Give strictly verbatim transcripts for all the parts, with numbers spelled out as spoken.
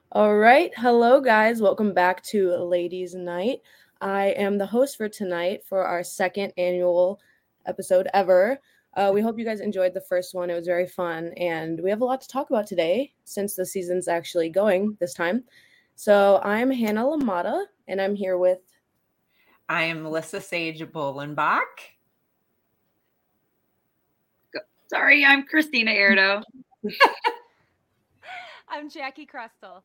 All right. Hello, guys. Welcome back to Ladies Night. I am the host for tonight for our second annual episode ever. Uh, we hope you guys enjoyed the first one. It was very fun. And we have a lot to talk about today since the season's actually going this time. So I'm Hannah Lamata, and I'm here with. I am Melissa Sage Bolenbach. Sorry, I'm Christina Erdo. I'm Jackie Crustle.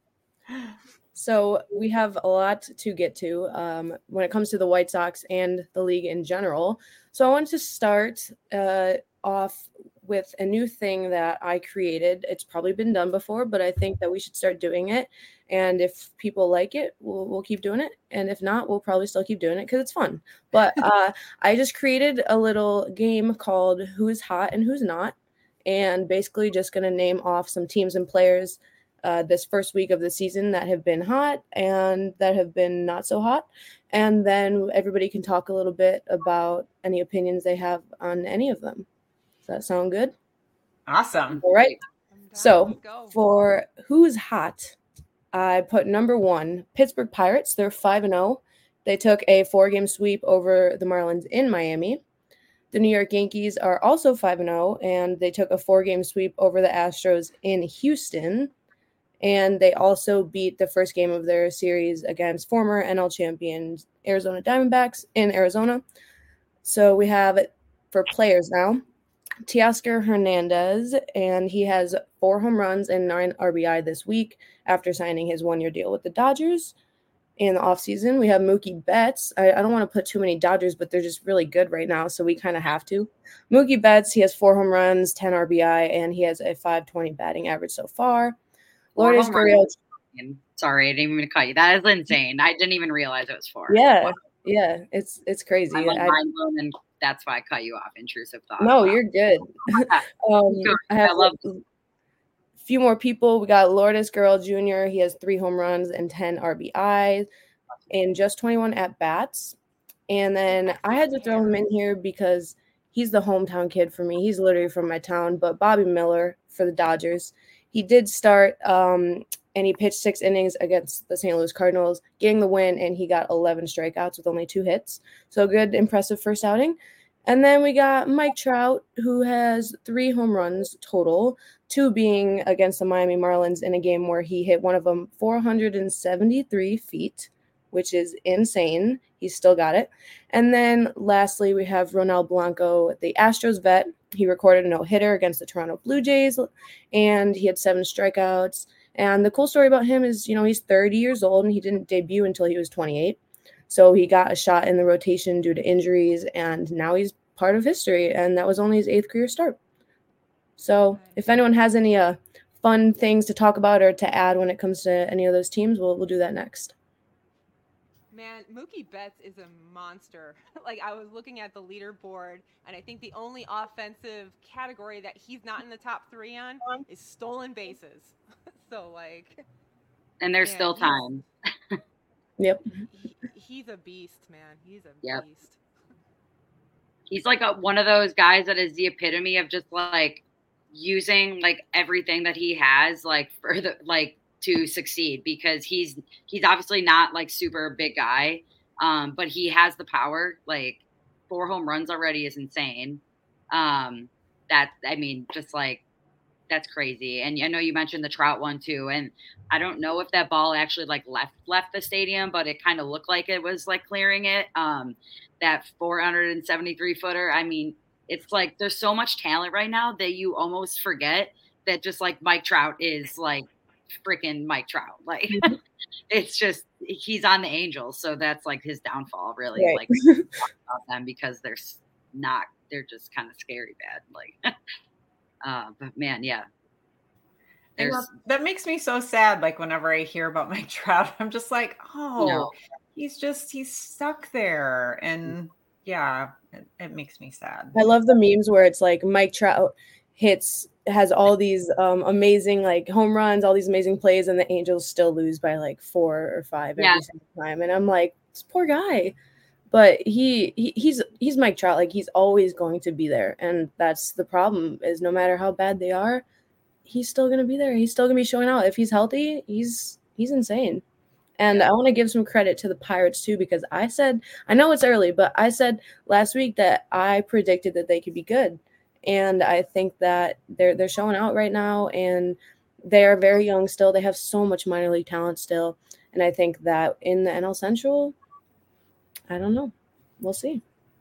So we have a lot to get to um, when it comes to the White Sox and the league in general. So I wanted to start uh, off with a new thing that I created. It's probably been done before, but I think that we should start doing it. And if people like it, we'll, we'll keep doing it. And if not, we'll probably still keep doing it because it's fun. But uh, I just created a little game called Who's Hot and Who's Not. And basically just going to name off some teams and players Uh, this first week of the season that have been hot and that have been not so hot. And then everybody can talk a little bit about any opinions they have on any of them. Does that sound good? Awesome. All right. So for who's hot, I put number one, Pittsburgh Pirates. They're five and oh. They took a four-game sweep over the Marlins in Miami. The New York Yankees are also five and oh, and they took a four-game sweep over the Astros in Houston. And they also beat the first game of their series against former N L champions Arizona Diamondbacks in Arizona. So we have it for players now. Teoscar Hernandez, and he has four home runs and nine R B I this week after signing his one-year deal with the Dodgers. In the offseason, we have Mookie Betts. I, I don't want to put too many Dodgers, but they're just really good right now, so we kind of have to. Mookie Betts, he has four home runs, ten R B I, and he has a five twenty batting average so far. Lourdes Gurriel. Sorry, I didn't even mean to cut you. That is insane. I didn't even realize it was four. Yeah, wow. yeah, it's it's crazy. I'm like I, mind blown, and that's why I cut you off. Intrusive thought. No, wow. You're good. um, I have I love a few more people. We got Lourdes Gurriel Junior He has three home runs and ten R B Is and just twenty-one at bats. And then I had to throw him in here because he's the hometown kid for me. He's literally from my town. But Bobby Miller for the Dodgers. He did start, um, and he pitched six innings against the Saint Louis Cardinals, getting the win, and he got eleven strikeouts with only two hits. So good, impressive first outing. And then we got Mike Trout, who has three home runs total, two being against the Miami Marlins in a game where he hit one of them four hundred seventy-three feet, which is insane. He's still got it. And then lastly, we have Ronel Blanco, the Astros vet. He recorded a no-hitter against the Toronto Blue Jays, and he had seven strikeouts. And the cool story about him is, you know, he's thirty years old, and he didn't debut until he was twenty-eight. So he got a shot in the rotation due to injuries, and now he's part of history, and that was only his eighth career start. So if anyone has any uh, fun things to talk about or to add when it comes to any of those teams, we'll we'll do that next. Man, Mookie Betts is a monster. Like, I was looking at the leaderboard, and I think the only offensive category that he's not in the top three on is stolen bases. So, like... And there's man, still time. Yep. He, he's a beast, man. He's a yep. beast. He's like a, one of those guys that is the epitome of just, like, using, like, everything that he has, like, for the, like, to succeed, because he's he's obviously not like super big guy, um, but he has the power. Like four home runs already is insane. Um, that I mean, just like that's crazy. And I know you mentioned the Trout one too, and I don't know if that ball actually like left left the stadium, but it kind of looked like it was like clearing it. Um, that four hundred seventy-three footer. I mean, it's like there's so much talent right now that you almost forget that just like Mike Trout is like freaking Mike Trout. Like mm-hmm. It's just he's on the Angels, so that's like his downfall really. Right. Like about them because they're not they're just kind of scary bad. Like uh but man, yeah. There's that makes me so sad. Like whenever I hear about Mike Trout, I'm just like, oh no. he's just he's stuck there. And yeah, it, it makes me sad. I love the memes where it's like Mike Trout hits has all these um, amazing like home runs, all these amazing plays, and the Angels still lose by like four or five every yeah. single time. And I'm like, this poor guy. But he, he he's he's Mike Trout. Like he's always going to be there, and that's the problem. Is no matter how bad they are, he's still gonna be there. He's still gonna be showing out. If he's healthy, he's he's insane. And Yeah. I want to give some credit to the Pirates too, because I said, I know it's early, but I said last week that I predicted that they could be good. And I think that they're they're showing out right now, and they are very young still. They have so much minor league talent still. And I think that in the N L Central, I don't know. We'll see.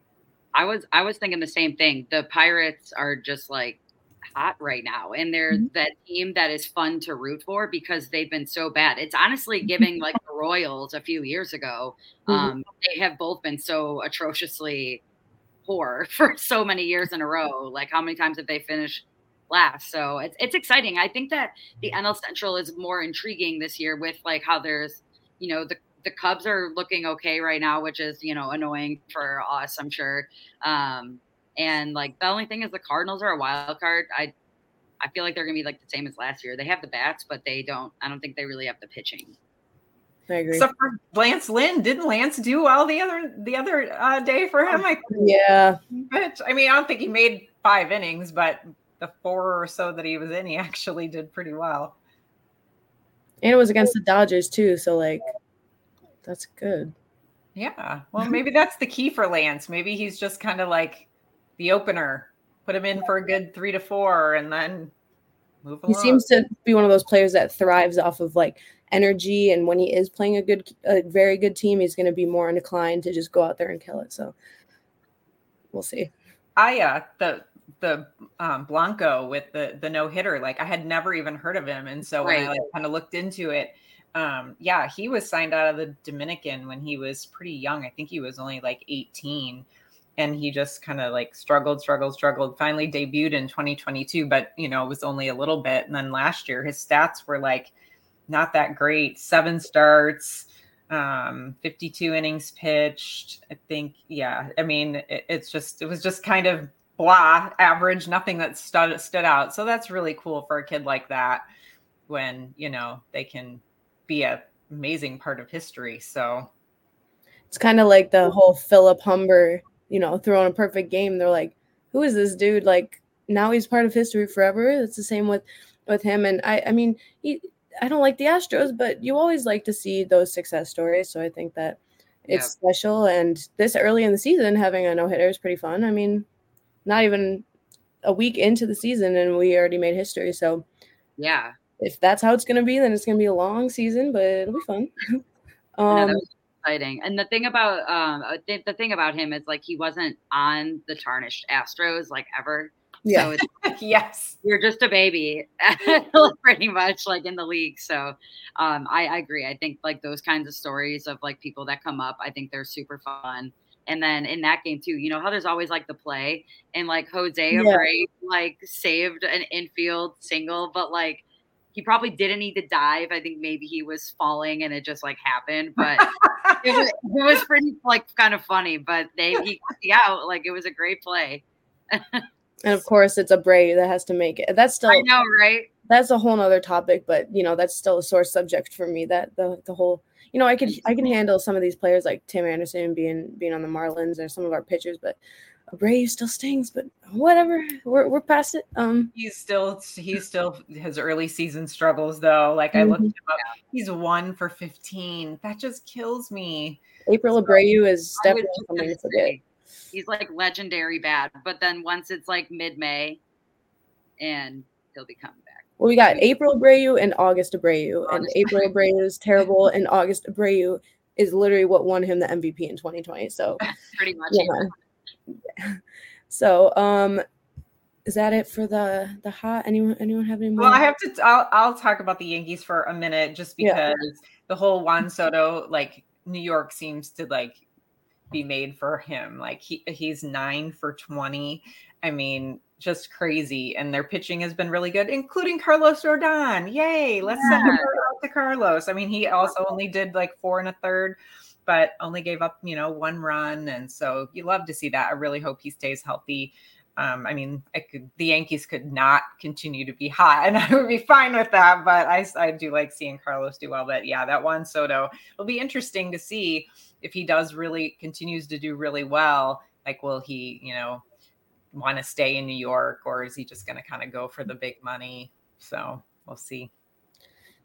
I was I was thinking the same thing. The Pirates are just like hot right now, and they're mm-hmm. that team that is fun to root for because they've been so bad. It's honestly giving like the Royals a few years ago. Mm-hmm. Um, they have both been so atrociously poor for so many years in a row. Like, how many times have they finished last? So it's it's exciting. I think that the N L Central is more intriguing this year with like how there's, you know, the the Cubs are looking okay right now, which is, you know, annoying for us, I'm sure. Um, and like the only thing is the Cardinals are a wild card. I I feel like they're gonna be like the same as last year. They have the bats, but they don't. I don't think they really have the pitching. I agree. Except for Lance Lynn, didn't Lance do well the other the other uh, day for him? I yeah, but I mean, I don't think he made five innings, but the four or so that he was in, he actually did pretty well. And it was against the Dodgers too, so like that's good. Yeah, well, maybe that's the key for Lance. Maybe he's just kind of like the opener. Put him in for a good three to four, and then move along. He seems to be one of those players that thrives off of like energy, and when he is playing a good, a very good team, he's going to be more inclined to just go out there and kill it. So we'll see. I uh the the um, Blanco with the the no hitter, like I had never even heard of him, and so when right. I like kind of looked into it, um, yeah, he was signed out of the Dominican when he was pretty young. I think he was only like eighteen. And he just kind of like struggled, struggled, struggled, finally debuted in twenty twenty-two, but, you know, it was only a little bit. And then last year, his stats were like not that great. Seven starts, um, fifty-two innings pitched. I think, yeah, I mean, it, it's just, it was just kind of blah, average, nothing that stood, stood out. So that's really cool for a kid like that when, you know, they can be an amazing part of history. So it's kind of like the whole Philip Humber, you know, throwing a perfect game. They're like, who is this dude? Like, now he's part of history forever. It's the same with, with him. And I, I mean, he, I don't like the Astros, but you always like to see those success stories. So I think that it's yeah. special. And this early in the season, having a no-hitter is pretty fun. I mean, not even a week into the season and we already made history. So yeah, if that's how it's going to be, then it's going to be a long season, but it'll be fun. um, no, exciting. And the thing about um th- the thing about him is like he wasn't on the tarnished Astros like ever. Yeah. So it's, yes, you're just a baby pretty much like in the league. So um I, I agree. I think like those kinds of stories of like people that come up, I think they're super fun. And then in that game too, you know how there's always like the play and like Jose yeah. Abreu like saved an infield single, but like he probably didn't need to dive. I think maybe he was falling and it just like happened, but it was it was pretty like kind of funny. But they he got the out, like it was a great play. And of course, it's Abreu that has to make it. That's still I know, right? That's a whole nother topic, but you know that's still a sore subject for me. That the the whole you know I could I can handle some of these players like Tim Anderson being being on the Marlins or some of our pitchers, but Abreu still stings, but whatever. We're we're past it. Um, he's still he's still his early season struggles though. Like I looked him up, he's one for fifteen. That just kills me. April so, Abreu is definitely something to forget. He's like legendary bad, but then once it's like mid-May, and he'll be coming back. Well, we got April Abreu and August Abreu, and April Abreu is terrible, and August Abreu is literally what won him the M V P in twenty twenty. So pretty much. Yeah. So, um, is that it for the the hot? Anyone anyone have any more? Well, I have to. I'll I'll talk about the Yankees for a minute, just because yeah. the whole Juan Soto, like New York seems to like be made for him. Like he he's nine for twenty. I mean, just crazy. And their pitching has been really good, including Carlos Rodon. Yay! Let's yeah. send him out to Carlos. I mean, he also only did like four and a third. But only gave up, you know, one run. And so you love to see that. I really hope he stays healthy. Um, I mean, I could, the Yankees could not continue to be hot and I would be fine with that. But I, I do like seeing Carlos do well. But yeah, that Juan Soto, it'll be interesting to see if he does really continues to do really well. Like, will he, you know, want to stay in New York or is he just going to kind of go for the big money? So we'll see.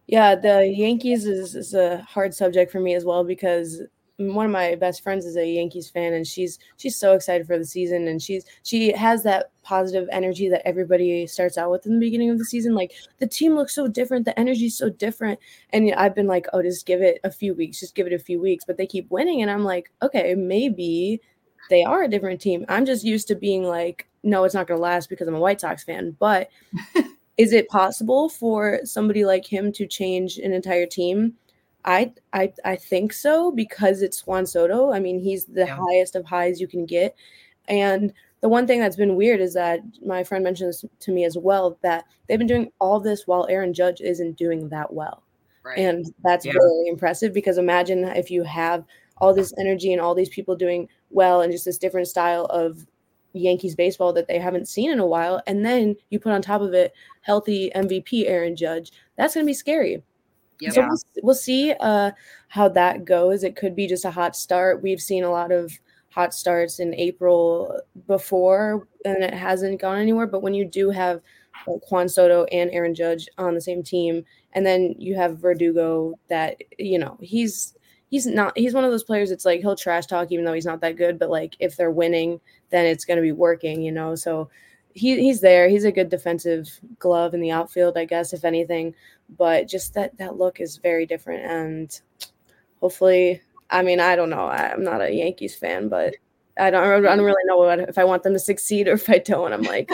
Yeah, the Yankees is, is a hard subject for me as well because one of my best friends is a Yankees fan, and she's she's so excited for the season, and she's she has that positive energy that everybody starts out with in the beginning of the season. Like the team looks so different, the energy's so different, and I've been like, oh, just give it a few weeks, just give it a few weeks, but they keep winning, and I'm like, okay, maybe they are a different team. I'm just used to being like, no, it's not going to last because I'm a White Sox fan, but. Is it possible for somebody like him to change an entire team? I I I think so because it's Juan Soto. I mean, he's the yeah. highest of highs you can get. And the one thing that's been weird is that my friend mentioned this to me as well, that they've been doing all this while Aaron Judge isn't doing that well. Right. And that's yeah. very impressive because imagine if you have all this energy and all these people doing well and just this different style of Yankees baseball that they haven't seen in a while, and then you put on top of it healthy M V P Aaron Judge. That's going to be scary. Yep. So we'll, we'll see uh, how that goes. It could be just a hot start. We've seen a lot of hot starts in April before, and it hasn't gone anywhere. But when you do have like Juan Soto and Aaron Judge on the same team, and then you have Verdugo, that you know he's he's not he's one of those players. It's like he'll trash talk even though he's not that good. But like if they're winning, then it's going to be working, you know. So he he's there. He's a good defensive glove in the outfield, I guess, if anything. But just that that look is very different, and hopefully, I mean, I don't know. I, I'm not a Yankees fan, but I don't I don't really know what, if I want them to succeed or if I don't. I'm like,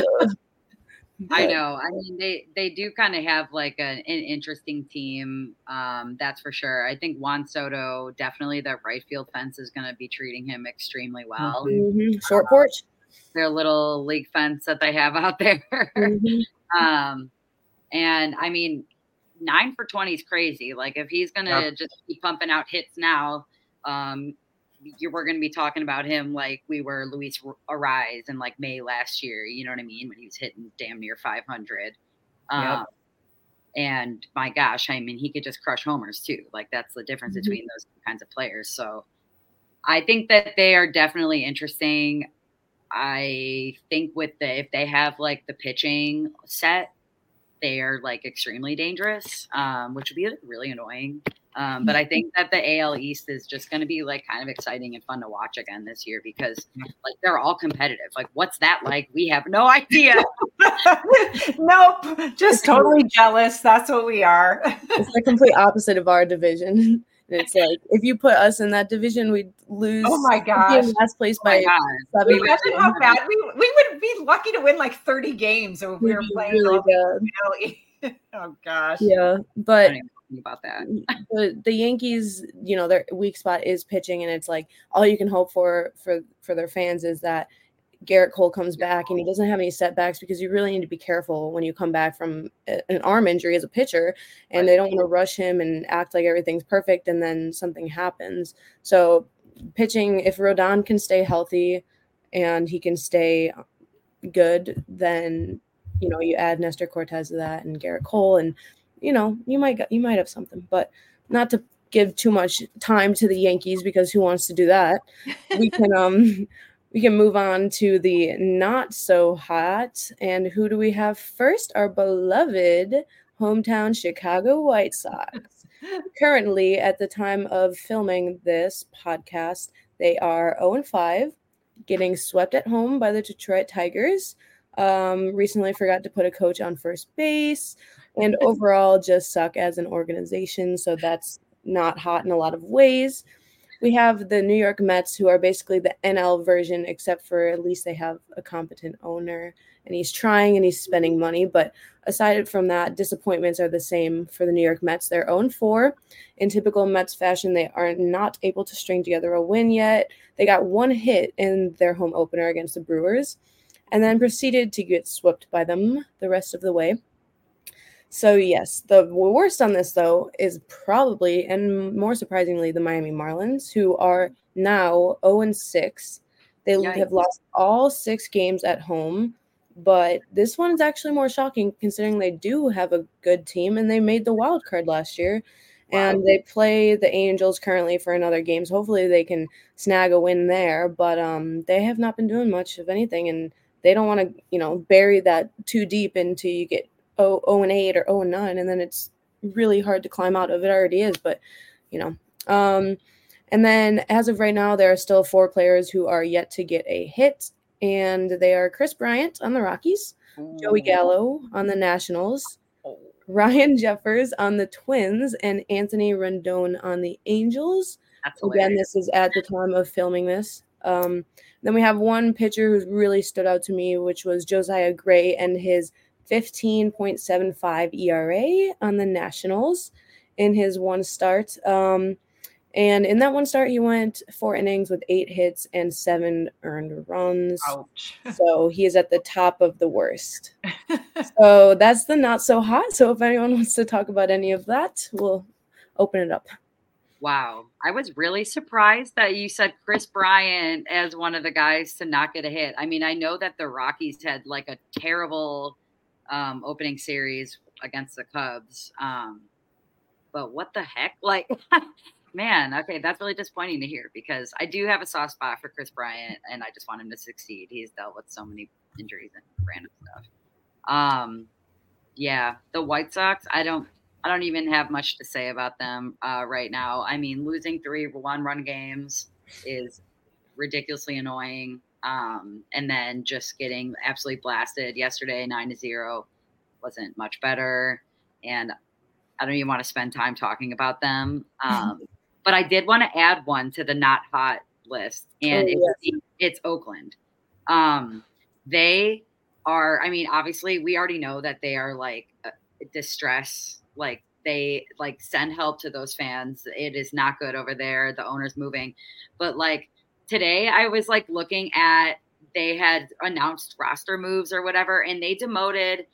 I know. I mean, they they do kind of have like a, an interesting team. Um, that's for sure. I think Juan Soto, definitely that right field fence is going to be treating him extremely well. Mm-hmm. Short porch. Their little league fence that they have out there. Mm-hmm. um, and I mean, nine for twenty is crazy. Like if he's going to yep. just keep pumping out hits now, um, you we're going to be talking about him like we were Luis Arraez in like May last year. You know what I mean? When he was hitting damn near five hundred. Um, yep. And my gosh, I mean, he could just crush homers too. Like that's the difference mm-hmm. between those kinds of players. So I think that they are definitely interesting. I think with the, if they have like the pitching set, they are like extremely dangerous, um, which would be really annoying. Um, but I think that the A L East is just going to be like kind of exciting and fun to watch again this year because like they're all competitive. Like, what's that like? We have no idea. Nope. Just totally jealous. That's what we are. It's the complete opposite of our division. And it's like, if you put us in that division, we'd lose. Oh my gosh. Last place oh by seven. Imagine how bad we, we would be lucky to win like thirty games if we were playing really good. Oh gosh. Yeah. But about that. the, the Yankees, you know, their weak spot is pitching, and it's like all you can hope for for for their fans is that Garrett Cole comes back and he doesn't have any setbacks, because you really need to be careful when you come back from a, an arm injury as a pitcher, and right. they don't want to rush him and act like everything's perfect and then something happens. So pitching, if Rodon can stay healthy and he can stay good, then you know you add Nestor Cortez to that and Garrett Cole, and you know, you might you might have something. But not to give too much time to the Yankees, because who wants to do that? We can um we can move on to the not so hot. And who do we have first? Our beloved hometown Chicago White Sox. Currently, at the time of filming this podcast, they are oh and five, getting swept at home by the Detroit Tigers. Um, recently forgot to put a coach on first base, and overall just suck as an organization. So that's not hot in a lot of ways. We have the New York Mets, who are basically the N L version, except for at least they have a competent owner, and he's trying and he's spending money. But aside from that, disappointments are the same for the New York Mets. They're oh and four. In typical Mets fashion, they are not able to string together a win yet. They got one hit in their home opener against the Brewers, and then proceeded to get swept by them the rest of the way. So, yes, the worst on this, though, is probably, and more surprisingly, the Miami Marlins, who are now oh and six. They Yikes. have lost all six games at home, but this one is actually more shocking considering they do have a good team, and they made the wild card last year. Wow. And they play the Angels currently for another game, so hopefully they can snag a win there. But um, they have not been doing much of anything, and they don't want to, you know, bury that too deep into you get oh, oh and eight or oh and nine, and then it's really hard to climb out of. It already is, but you know. Um, and then as of right now, there are still four players who are yet to get a hit, and they are Kris Bryant on the Rockies, Ooh. Joey Gallo on the Nationals, oh. Ryan Jeffers on the Twins, and Anthony Rendon on the Angels. That's Again, this is at the time of filming this. Um, then we have one pitcher who's really stood out to me, which was Josiah Gray and his fifteen point seven five E R A on the Nationals in his one start. Um, and in that one start, he went four innings with eight hits and seven earned runs. Ouch. So he is at the top of the worst. So that's the not so hot. So if anyone wants to talk about any of that, we'll open it up. Wow. I was really surprised that you said Kris Bryant as one of the guys to not get a hit. I mean, I know that the Rockies had like a terrible um, opening series against the Cubs. Um, but what the heck? Like, man, okay, that's really disappointing to hear because I do have a soft spot for Kris Bryant and I just want him to succeed. He's dealt with so many injuries and random stuff. Um, yeah, the White Sox, I don't, I don't even have much to say about them uh, right now. I mean, losing three one-run games is ridiculously annoying. Um, and then just getting absolutely blasted yesterday, nine to zero, wasn't much better. And I don't even want to spend time talking about them. Um, but I did want to add one to the not hot list, and oh, it's, it's Oakland. Um, they are, I mean, obviously we already know that they are like uh, distress. Like they like send help to those fans. It is not good over there. The owner's moving. But like today I was like looking at, they had announced roster moves or whatever, and they demoted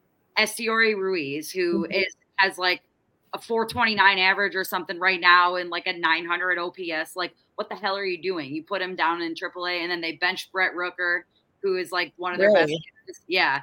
Esteury Ruiz, who mm-hmm. is has like a four twenty-nine average or something right now and like a nine hundred O P S. Like, what the hell are you doing? You put him down in triple A, and then they benched Brett Rooker, who is like one of their really? best. Yeah.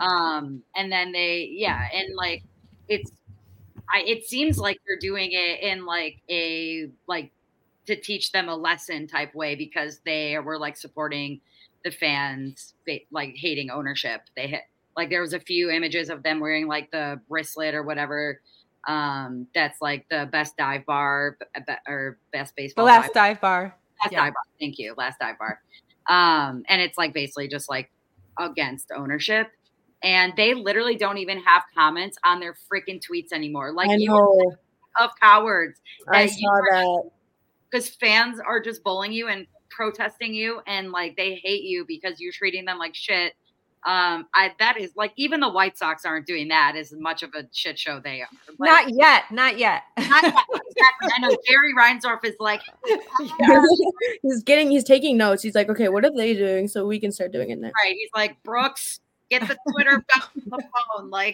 Um, and then they, yeah. And like, it's, I, it seems like they're doing it in like a, like to teach them a lesson type way because they were like supporting the fans, like hating ownership. They hit, like there was a few images of them wearing like the wristlet or whatever. Um, that's like the best dive bar or best baseball. The last dive, dive bar. Last yeah. dive bar. Thank you. Last dive bar. Um, and it's like basically just like against ownership. And they literally don't even have comments on their freaking tweets anymore. Like I you know. Of cowards. I saw that. Because fans are just bullying you and protesting you, and like they hate you because you're treating them like shit. Um, I that is like even the White Sox aren't doing that as much of a shit show they are. Like, not yet, not yet. Not yet. Exactly. I know Jerry Reinsdorf is like he's getting he's taking notes. He's like, okay, what are they doing so we can start doing it next? Right. He's like, Brooks, get the Twitter back on the phone. Like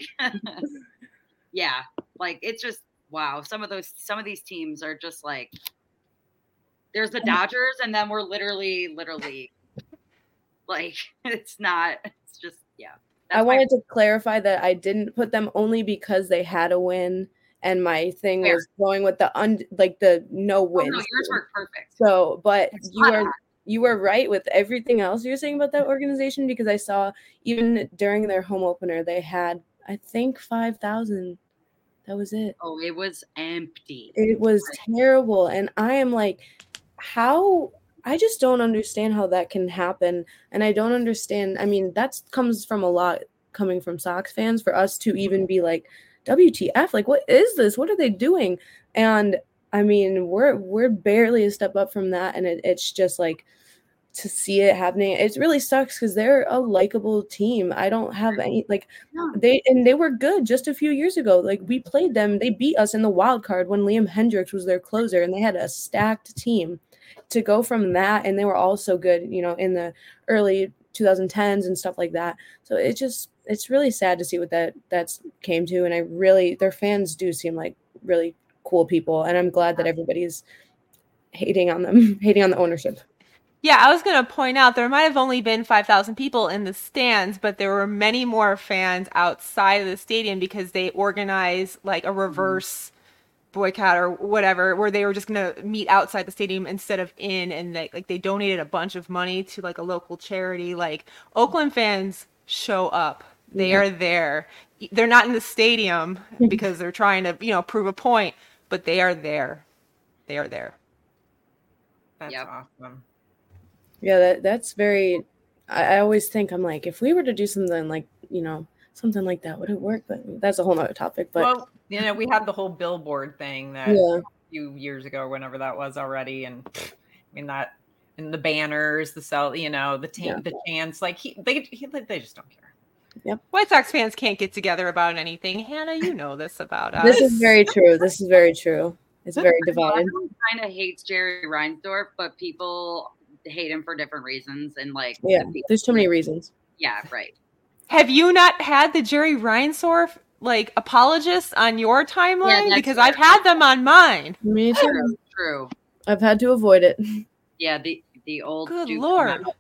yeah, like it's just wow. Some of those some of these teams are just like there's the Dodgers, and then we're literally, literally like it's not. It's just yeah. I wanted my- to clarify that I didn't put them only because they had a win, and my thing Fair. was going with the un like the no wins. Oh, no, yours were perfect. So, but it's you are you were right with everything else you're saying about that organization because I saw even during their home opener they had I think five thousand. That was it. Oh, it was empty. It was terrible, and I am like, how? I just don't understand how that can happen. And I don't understand. I mean, that comes from a lot coming from Sox fans for us to even be like, W T F? Like, what is this? What are they doing? And I mean, we're we're barely a step up from that. And it, it's just like to see it happening. It really sucks because they're a likable team. I don't have any like no. they and they were good just a few years ago. Like we played them. They beat us in the wild card when Liam Hendriks was their closer, and they had a stacked team. To go from that, and they were all so good, you know, in the early twenty tens and stuff like that. So it just, it's really sad to see what that that's came to. And I really, their fans do seem like really cool people. And I'm glad that everybody's hating on them, hating on the ownership. Yeah, I was going to point out there might have only been five thousand people in the stands, but there were many more fans outside of the stadium because they organized like a reverse boycott or whatever, where they were just gonna meet outside the stadium instead of in, and they like they donated a bunch of money to like a local charity. Like Oakland fans show up They Yeah. are there. They're not in the stadium because they're trying to, you know, prove a point, but they are there. They are there. That's Yep. awesome. Yeah, that that's very. I, I always think I'm like, if we were to do something like, you know, something like that, would it work? But that's a whole nother topic. But well, you know, we had the whole billboard thing that yeah. a few years ago, whenever that was already, and I mean that, and the banners, the cell, you know, the t- Yeah. the chants, like he, they, he, they just don't care. Yep. White Sox fans can't get together about anything. Hannah, you know this about us. This is very true. This is very true. It's very divided. Everyone kind of hates Jerry Reinsdorf, but people hate him for different reasons. And like, Yeah, the- there's too many reasons. yeah, right. Have you not had the Jerry Reinsdorf like apologists on your timeline? that's Because fair. I've had them on mine. Me too. True, true. I've had to avoid it. Yeah, the the old Good Duke Lord. Clement.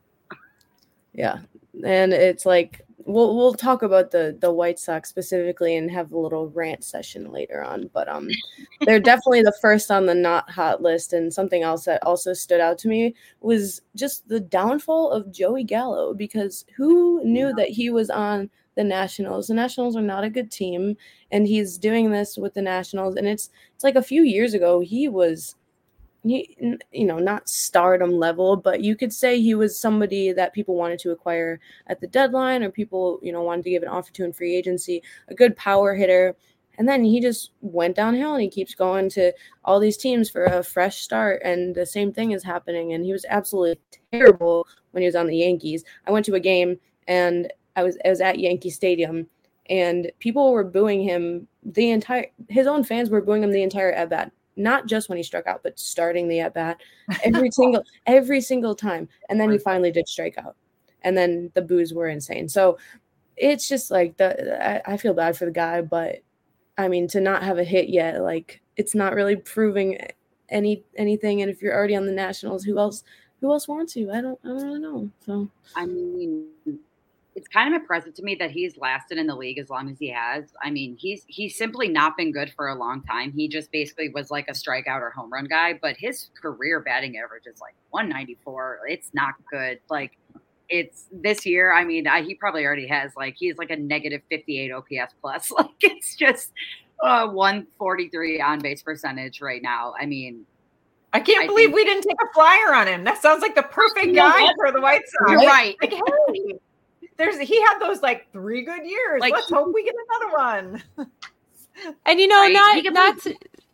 Yeah, and it's like we'll we'll talk about the the White Sox specifically and have a little rant session later on. But um, they're definitely the first on the not hot list. And something else that also stood out to me was just the downfall of Joey Gallo, because who knew that he was on the Nationals? The Nationals are not a good team, and he's doing this with the Nationals. And it's it's like a few years ago he was. He, you know, not stardom level, but you could say he was somebody that people wanted to acquire at the deadline, or people, you know, wanted to give an offer to in free agency, a good power hitter. And then he just went downhill, and he keeps going to all these teams for a fresh start. And the same thing is happening. And he was absolutely terrible when he was on the Yankees. I went to a game, and I was, I was at Yankee Stadium, and people were booing him the entire, his own fans were booing him the entire at bat. Not just when he struck out, but starting the at bat every single every single time. And then he finally did strike out. And then the boos were insane. So it's just like the I, I feel bad for the guy, but I mean, to not have a hit yet, like it's not really proving any anything. And if you're already on the Nationals, who else who else wants you? I don't I don't really know. So I mean, it's kind of impressive to me that he's lasted in the league as long as he has. I mean, he's he's simply not been good for a long time. He just basically was like a strikeout or home run guy, but his career batting average is like one ninety-four. It's not good. Like it's this year. I mean, I, he probably already has like he's like a negative fifty-eight O P S plus. Like it's just uh, one forty-three on base percentage right now. I mean, I can't I believe think- we didn't take a flyer on him. That sounds like the perfect guy for the White Sox. You're right. Like, hey, there's he had those like three good years. Like, Let's hope we get another one. And you know, Right? not He can not play-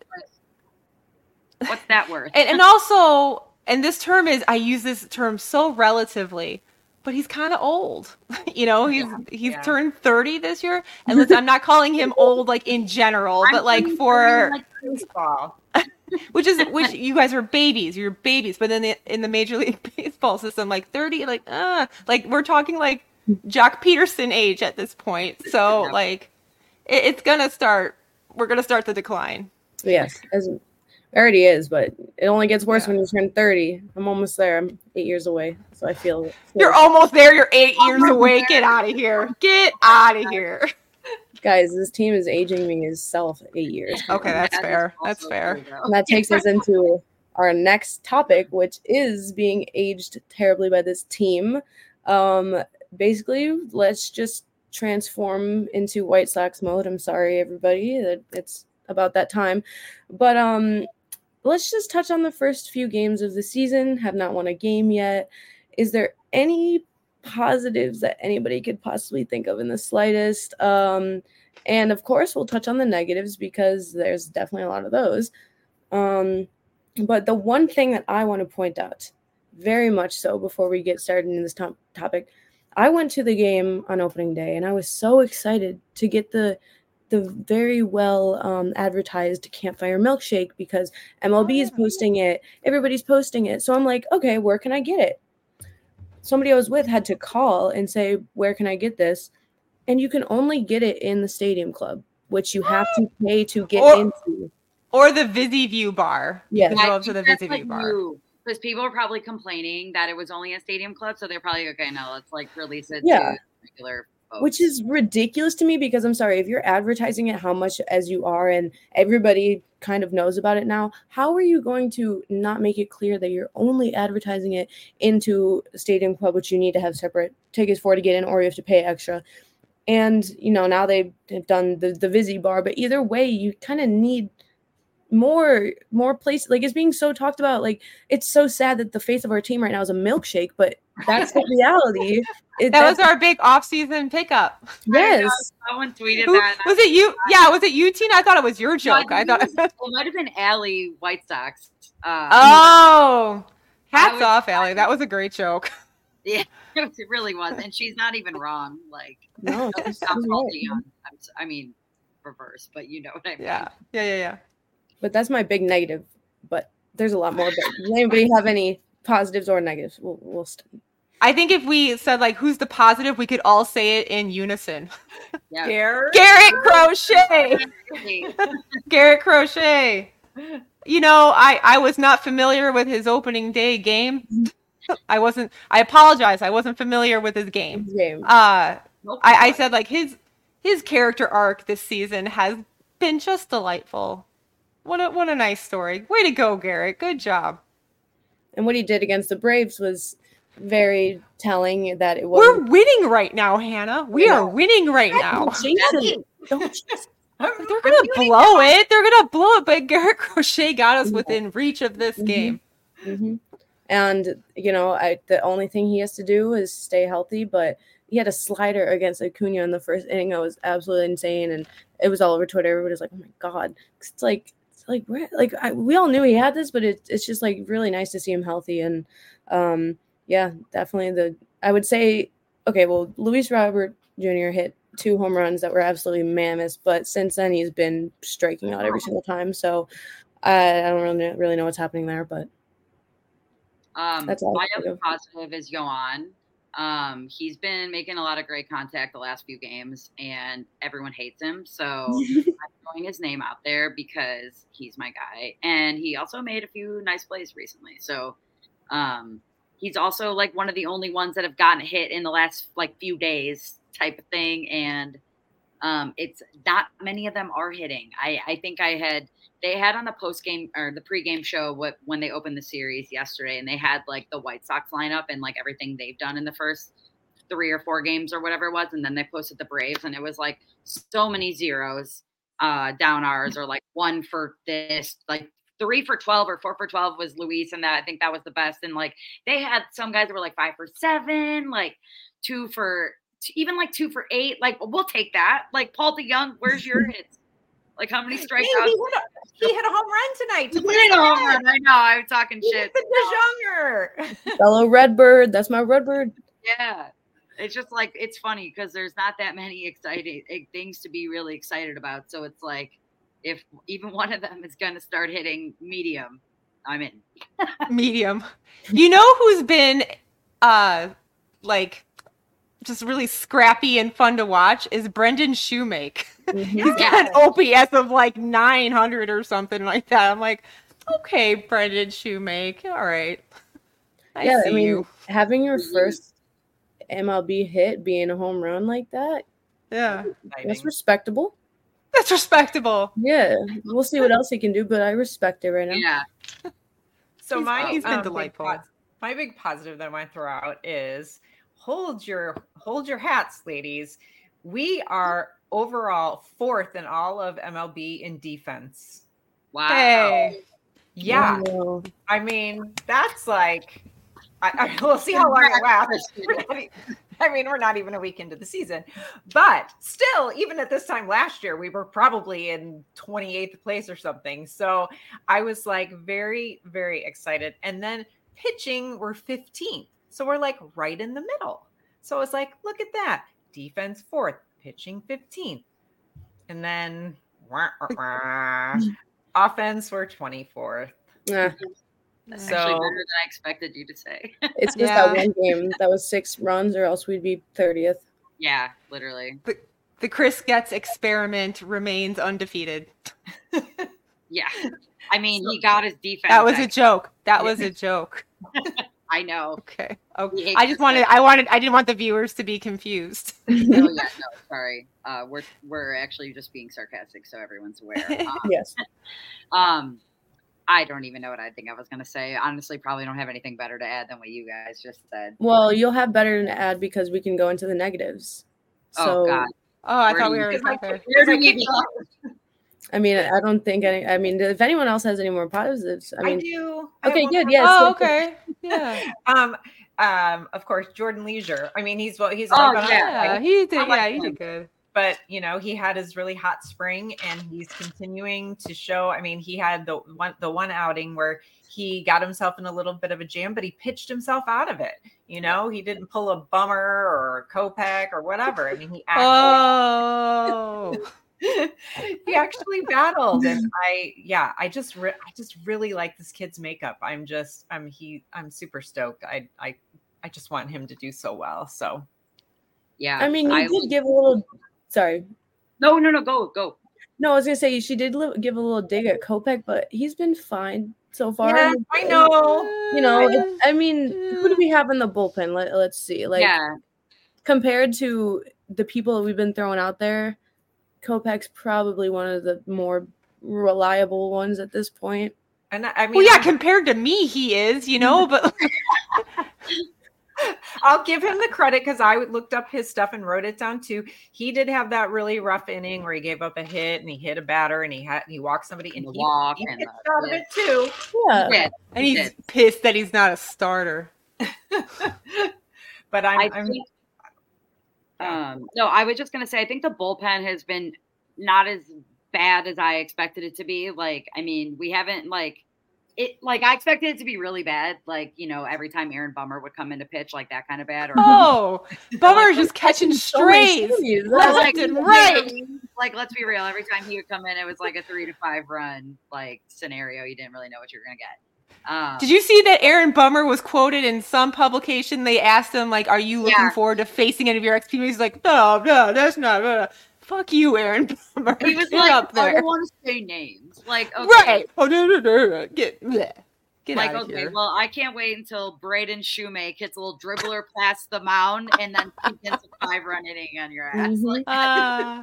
to, What's that worth? and, and also, and this term is I use this term so relatively, but he's kind of old. You know, he's Yeah. he's Yeah. turned thirty this year. And listen, I'm not calling him old like in general, I'm but like saying for like, Baseball. which is which you guys are babies, you're babies, but in the in the Major League Baseball system, like thirty, like uh like we're talking like Jock Peterson age at this point. So Yeah. like it, it's gonna start. We're gonna start the decline. yes, as it already is, but it only gets worse Yeah. when you turn thirty. I'm almost there. I'm eight years away. So I feel, feel You're almost there. You're eight years away. Get out of here. Get out of here. guys, this team is aging me itself eight years. Okay, that's That is fair. That's also fair. true, though. And that takes us into our next topic, which is being aged terribly by this team. Um, basically, let's just transform into White Sox mode. I'm sorry, everybody, that it's about that time. But um, let's just touch on the first few games of the season. Have not won a game yet. Is there any positives that anybody could possibly think of in the slightest? Um, and of course, we'll touch on the negatives because there's definitely a lot of those. Um, but the one thing that I want to point out, very much so, before we get started in this top topic, I went to the game on opening day, and I was so excited to get the the very well um, advertised Campfire Milkshake because M L B is posting it, everybody's posting it. So I'm like, okay, where can I get it? Somebody I was with had to call and say, where can I get this? And you can only get it in the Stadium Club, which you have to pay to get Or- into. Or the Visi View bar. Yes. You can go I up to the think Visi that's View a bar. move, because people are probably complaining that it was only a Stadium Club, so they're probably okay. No, let's like release it Yeah. to regular folks. Which is ridiculous to me because I'm sorry, if you're advertising it how much as you are and everybody kind of knows about it now, how are you going to not make it clear that you're only advertising it into Stadium Club, which you need to have separate tickets for to get in, or you have to pay extra? And, you know, now they've done the, the Vizzy bar, but either way, you kind of need more, more places. Like, it's being so talked about. Like, it's so sad that the face of our team right now is a milkshake, but that's the reality. It, that was our big off-season pickup. Yes. Someone tweeted Who, that. Was it you? Yeah, was it you, Tina? I thought it was your joke. No, I, I thought it, was, it might have been Allie White Sox. Uh, oh, hats was, off, Allie. That was a great joke. Yeah, it really was, and she's not even wrong. Like, no, she's not faulty on. I mean, reverse, but you know what I mean. Yeah, yeah, yeah, yeah. But that's my big negative. But there's a lot more. But does anybody have any positives or negatives? We'll, we'll st- I think if we said like who's the positive, we could all say it in unison. Yeah. Garrett, Garrett Crochet. Garrett Crochet. You know, I, I was not familiar with his opening day game. I wasn't. I apologize. I wasn't familiar with his game. game. Uh, nope. I, I said like his his character arc this season has been just delightful. What a what a nice story. Way to go, Garrett. Good job. And what he did against the Braves was very telling that it was. We're winning right now, Hannah. We are winning right now. Jason, don't They're gonna blow it. They're gonna blow it. But Garrett Crochet got us within reach of this mm-hmm. game. Mm-hmm. And you know, I the only thing he has to do is stay healthy. But he had a slider against Acuna in the first inning that was absolutely insane, and it was all over Twitter. Everybody was like, "Oh my god!" It's like, it's like, like I, we all knew he had this, but it, it's just like really nice to see him healthy. And um, yeah, definitely the. I would say, okay, well, Luis Robert Junior hit two home runs that were absolutely mammoth, but since then he's been striking out every single time. So I, I don't really really know what's happening there, but um, that's all. My other positive is Yoan. Um, he's been making a lot of great contact the last few games, and everyone hates him. So I'm throwing his name out there because he's my guy, and he also made a few nice plays recently. So um, he's also like one of the only ones that have gotten hit in the last like few days. Type of thing, and um, it's not many of them are hitting. I, I think I had they had on the post game or the pregame show what when they opened the series yesterday, and they had like the White Sox lineup and like everything they've done in the first three or four games or whatever it was, and then they posted the Braves, and it was like so many zeros uh, down ours or like one for this, like three for twelve or four for twelve was Luis, and that I think that was the best. And like they had some guys that were like five for seven, like two for. Even like two for eight, like we'll take that. Like Paul DeYoung, where's your hits? Like how many strikeouts? Hey, he, hit a, he hit a home run tonight. To he hit a home run. I know. I'm talking he shit. DeJonger. Fellow Redbird. That's my Redbird. Yeah, it's just like it's funny because there's not that many exciting things to be really excited about. So it's like if even one of them is gonna start hitting medium, I'm in. Medium. You know who's been uh like. just really scrappy and fun to watch is Brendan Shoemake. Mm-hmm. He's got yeah. an O P S of like nine hundred or something like that. I'm like, okay, Brendan Shoemake. All right. I yeah, see I mean, you. Having your first M L B hit being a home run like that. Yeah. That's respectable. That's respectable. Yeah. We'll see what else he can do, but I respect it right now. Yeah. So he's, my, he's been um, delightful. Big, my big positive that I want to throw out is Hold your hold your hats, ladies. We are overall fourth in all of M L B in defense. Wow. Hey. Yeah. Wow. I mean, that's like, I, I, we'll see how long it lasts. I mean, we're not even a week into the season. But still, even at this time last year, we were probably in twenty-eighth place or something. So I was like very, very excited. And then pitching, we're fifteenth. So we're like right in the middle. So it's like, look at that. Defense fourth, pitching fifteenth. And then wah, wah, wah. Offense, we're twenty-fourth. Yeah. That's so, actually better than I expected you to say. It's just yeah. that one game that was six runs, or else we'd be thirtieth. Yeah, literally. The, the Chris Getz experiment remains undefeated. Yeah. I mean, so, he got his defense. That was back. a joke. That was a joke. I know. Okay. Okay. I just wanted. I wanted. I didn't want the viewers to be confused. Oh yeah. No. Sorry. Uh, we're we're actually just being sarcastic, so everyone's aware. Um, yes. Um, I don't even know what I think I was going to say. Honestly, probably don't have anything better to add than what you guys just said. Well, you'll have better to add because we can go into the negatives. So oh God. Oh, I Where thought do we you- already got there. Where do we begin? I mean, I don't think any. I mean, if anyone else has any more positives, I mean, I do. I okay, have good. one Yes. Oh, yes, okay. Yeah. Um, um, of course, Jordan Leisure. I mean, he's well, he's Oh, only been on yeah. Yeah, he did. I like Yeah, he him. did good. but you know, he had his really hot spring, and he's continuing to show. I mean, he had the one the one outing where he got himself in a little bit of a jam, but he pitched himself out of it. You know, he didn't pull a bummer or a Kopech or whatever. I mean, he actually Oh. he actually battled, and I yeah, I just re- I just really like this kid's makeup. I'm just I'm he I'm super stoked. I I I just want him to do so well. So Yeah. I mean, you I, did give a little. Sorry. no, no, no. Go, go. No, I was gonna say she did li- give a little dig at Kopech, but he's been fine so far. yeah, I know. You know, it, I mean, who do we have in the bullpen? Let, let's see. Like, yeah. compared to the people that we've been throwing out there, Kopech's probably one of the more reliable ones at this point. And I, I mean, Well, yeah, I'm- compared to me, he is, you know, but I'll give him the credit because I looked up his stuff and wrote it down too. He did have that really rough inning where he gave up a hit and he hit a batter and he had he walked somebody and The he, walk he and pitched the- out of it too. Yeah. Yeah. and he he's did. pissed that he's not a starter. But I'm, I I'm think, um, no, I was just gonna say, I think the bullpen has been not as bad as I expected it to be. Like, I mean, we haven't like it. Like, I expected it to be really bad. Like, you know, every time Aaron Bummer would come into pitch, like that kind of bad. Or Oh, Bummer's just catching So many strays. strays. Or, like, Left and right. Like, let's be real. Every time he would come in, it was like a three to five run like scenario. You didn't really know what you were gonna get. Um, Did you see that Aaron Bummer was quoted in some publication? They asked him, like, are you looking Yeah. forward to facing any of your ex-teammates? He's like, no, no, that's not. Uh, fuck you, Aaron Bummer. He was Get like, up I there. don't want to say names. Like, okay. Right. Oh, no, no, no, no. Get, bleh. Get Like, out of okay, here. well, I can't wait until Braden Shoemake hits a little dribbler past the mound and then begins a five run inning on your ass. Mhm. Like, Uh,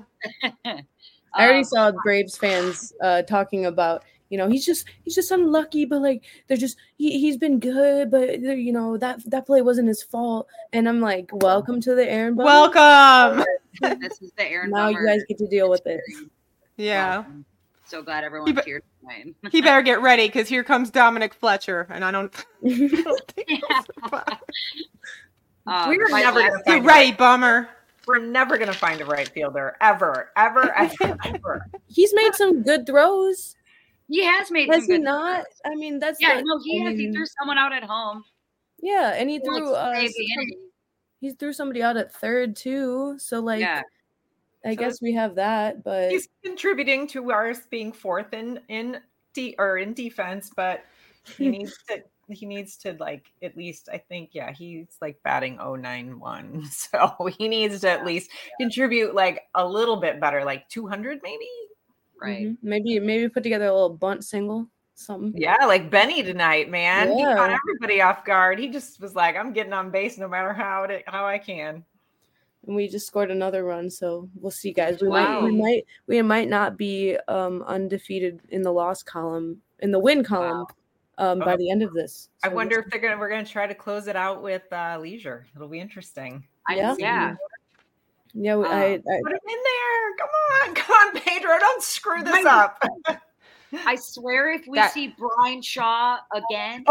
I already um, saw Braves fans uh, talking about, you know, he's just he's just unlucky, but like they're just he he's been good, but they're- you know that that play wasn't his fault. And I'm like, welcome to the Aaron Bummer. welcome. This is the Aaron Now Bummer you guys get to deal with it. experience. Yeah. Welcome. So glad everyone You be- cheered for mine. He better get ready because here comes Dominic Fletcher. And I don't, I don't think Yeah. he'll survive. Um, We're my never last- gonna Get find ready, Bummer. we're never gonna find a right fielder ever, ever, ever, ever. He's made some good throws. He has made Has some he good not? throws. I mean, that's Yeah, the- no, he I has. He mean, threw someone out at home. Yeah, and he He, like, threw uh, saved the some- inning. he threw somebody out at third too. So like, Yeah. I So guess we have that, but He's contributing to ours being fourth in in de- or in defense, but he needs to he needs to like at least I think yeah he's like batting oh nine one, so he needs to at least contribute like a little bit better, like two hundred maybe. Right. mhm, maybe maybe put together a little bunt single, something. Yeah, like Benny tonight, man. He caught Yeah. everybody off guard. He just was like, I'm getting on base no matter how it, how I can. And we just scored another run, so we'll see, guys. We Wow. might we might we might not be um undefeated in the loss column, in the win column, um by Oh. the end of this. I So wonder we'll if they're gonna we're gonna try to close it out with uh Leisure. It'll be interesting. I, Yeah. yeah. see. Yeah, we, Um, I, I Put him in there. Come on, come on, Pedro. Don't screw this Right. up. I swear, if we That- see Brian Shaw again,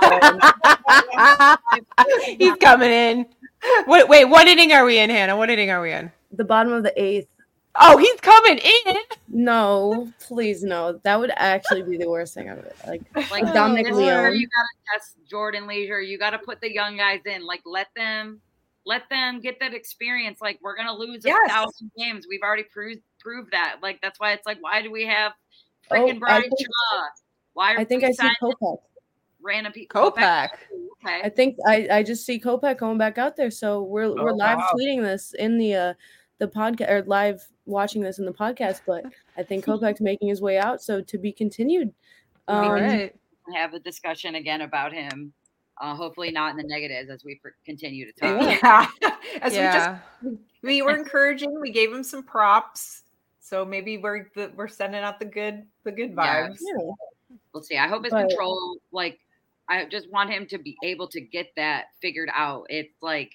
He's coming in. What, wait, what inning are we in, Hannah? What inning are we in? the bottom of the eighth. Oh, he's coming in. No, please no. That would actually be the worst thing ever. Like like Dominic this is where Leone. you gotta test Jordan Leisure. You gotta put the young guys in. Like let them, let them get that experience. Like we're gonna lose a Yes. thousand games. We've already proved proved that. Like that's why it's like, why do we have Oh, freaking I Brian think- Shaw? Why are I think we I see signing Kopech. random people? Kopech. Okay. I think I, I just see Kopech going back out there. So we're we're Oh, live wow. tweeting this in the uh the podcast or live watching this in the podcast, but I think Kopech's making his way out. So to be continued. Um, All right. Have a discussion again about him. Uh, hopefully not in the negatives as we pr- continue to talk. Yeah. Yeah. As Yeah. we just we were encouraging, we gave him some props. So maybe we're the, we're sending out the good the good Yeah. vibes. yeah. We'll see. I hope his But- control, like, I just want him to be able to get that figured out. It's like,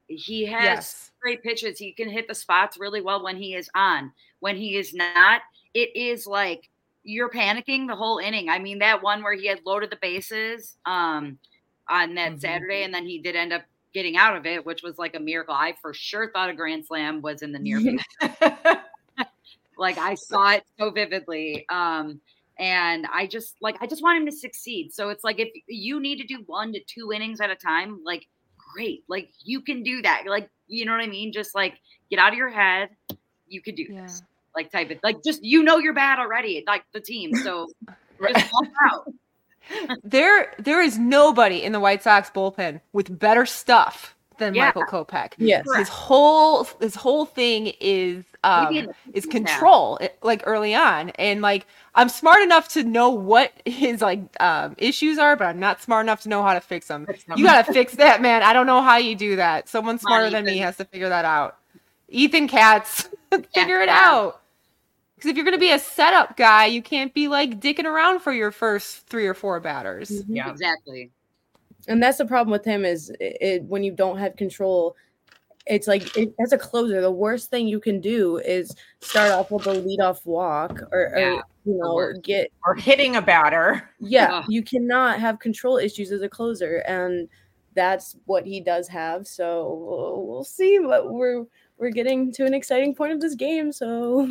he has Yes. great pitches. He can hit the spots really well when he is on. When he is not, it is like you're panicking the whole inning. I mean, that one where he had loaded the bases um, on that mm-hmm. Saturday, and then he did end up getting out of it, which was like a miracle. I for sure thought a grand slam was in the near future. Like I saw it so vividly. Um, and I just like, I just want him to succeed. So it's like, if you need to do one to two innings at a time, like great, like you can do that. Like, you know what I mean? Just like get out of your head. You could do yeah. this. Like type it, like just, you know, you're bad already, like the team. So just walk out. There, there is nobody in the White Sox bullpen with better stuff than yeah. Michael Kopech. Yes, his whole his whole thing is um, is control. Yeah. Like early on, and like I'm smart enough to know what his like um, issues are, but I'm not smart enough to know how to fix them. You gotta fix that, man. I don't know how you do that. Someone smarter than me has to figure that out. Ethan Katz, figure it out. Because if you're going to be a setup guy, you can't be like dicking around for your first three or four batters. Mm-hmm. Yeah, exactly. And that's the problem with him is it, it, when you don't have control, it's like it, as a closer, the worst thing you can do is start off with a leadoff walk or, yeah, or you know, get or hitting a batter. Yeah, you cannot have control issues as a closer, and that's what he does have. So we'll, we'll see, but we're we're getting to an exciting point of this game. So,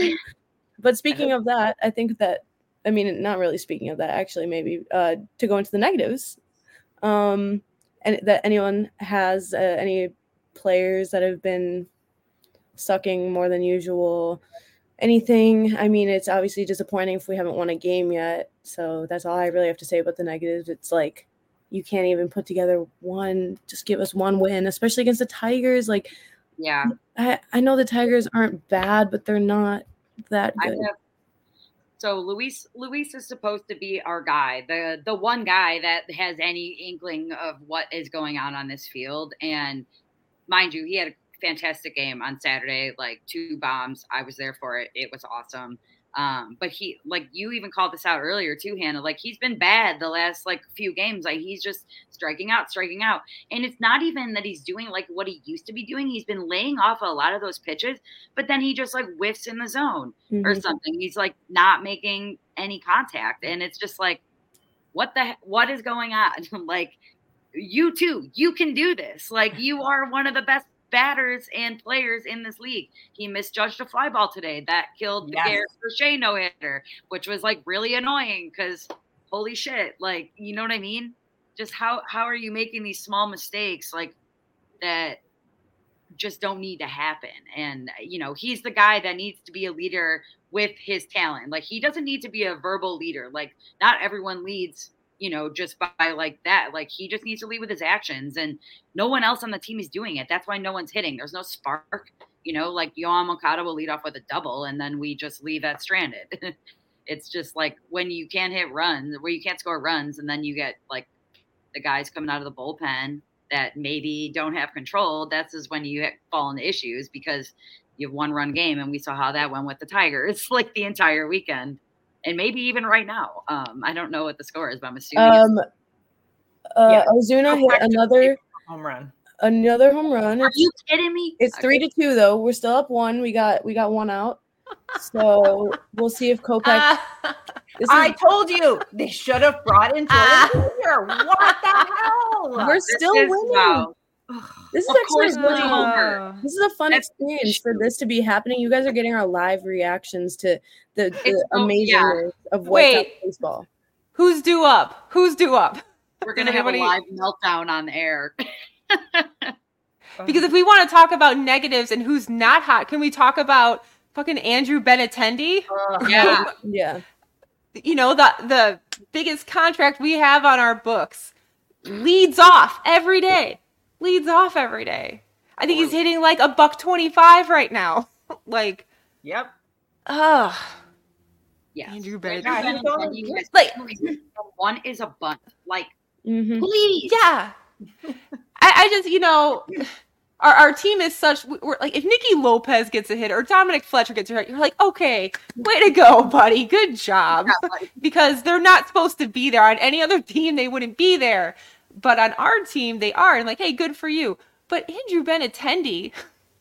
but speaking of that, I think that I mean, not really speaking of that, actually, maybe uh, to go into the negatives. Um, and that anyone has uh, any players that have been sucking more than usual, anything. I mean, it's obviously disappointing if we haven't won a game yet. So that's all I really have to say about the negatives. It's like you can't even put together one, just give us one win, especially against the Tigers. Like, yeah, I, I know the Tigers aren't bad, but they're not that good. I have- So Luis Luis is supposed to be our guy, the the one guy that has any inkling of what is going on on this field. And mind you, he had a fantastic game on Saturday, like two bombs. I was there for it. It was awesome. Um, but he, like you even called this out earlier too, Hannah, like he's been bad the last like few games. Like he's just striking out, striking out. And it's not even that he's doing like what he used to be doing. He's been laying off a lot of those pitches, but then he just like whiffs in the zone mm-hmm. or something. He's like not making any contact. And it's just like, what the, what is going on? Like you too, you can do this. Like you are one of the best batters and players in this league. He misjudged a fly ball today that killed yes. the Garrett Crochet no-hitter, which was like really annoying because holy shit, like, you know what I mean? Just how how are you making these small mistakes like that just don't need to happen? And you know, he's the guy that needs to be a leader with his talent. Like he doesn't need to be a verbal leader. Like not everyone leads, you know, just by like that. Like he just needs to lead with his actions, and no one else on the team is doing it. That's why no one's hitting. There's no spark, you know, like Yohan Moncada will lead off with a double and then we just leave that stranded. It's just like when you can't hit runs, where you can't score runs, and then you get like the guys coming out of the bullpen that maybe don't have control. That's is when you fall into issues because you have one run game, and we saw how that went with the Tigers like the entire weekend. And maybe even right now. Um, I don't know what the score is, but I'm assuming. Um, uh, yeah. Ozuna hit another home run. Another home run. Are it's, you kidding me? It's okay. three to two though. We're still up one. We got we got one out. So we'll see if Kopech. Is, I told you they should have brought in Jordan here. What the hell? We're this still is, winning. Wow. This is of actually really uh, this is a fun That's experience for this to be happening. You guys are getting our live reactions to the, the oh, amazingness yeah. of White Sox baseball. Who's due up? Who's due up? We're gonna have anybody... a live meltdown on the air. Because if we want to talk about negatives and who's not hot, can we talk about fucking Andrew Benintendi? Uh, yeah, yeah. You know, the the biggest contract we have on our books leads off every day. Leads off every day. I think he's hitting like a buck twenty-five right now. Like, yep. Ugh. Yeah. Andrew Benintendi. Yeah, like, one is a bunt. Like, mm-hmm. please. Yeah. I, I just, you know, our our team is such. We're like, if Nicky Lopez gets a hit or Dominic Fletcher gets a hit, you're like, okay, way to go, buddy, good job. Yeah, because they're not supposed to be there. On any other team, they wouldn't be there. But on our team, they are. And like, hey, good for you. But Andrew Benintendi,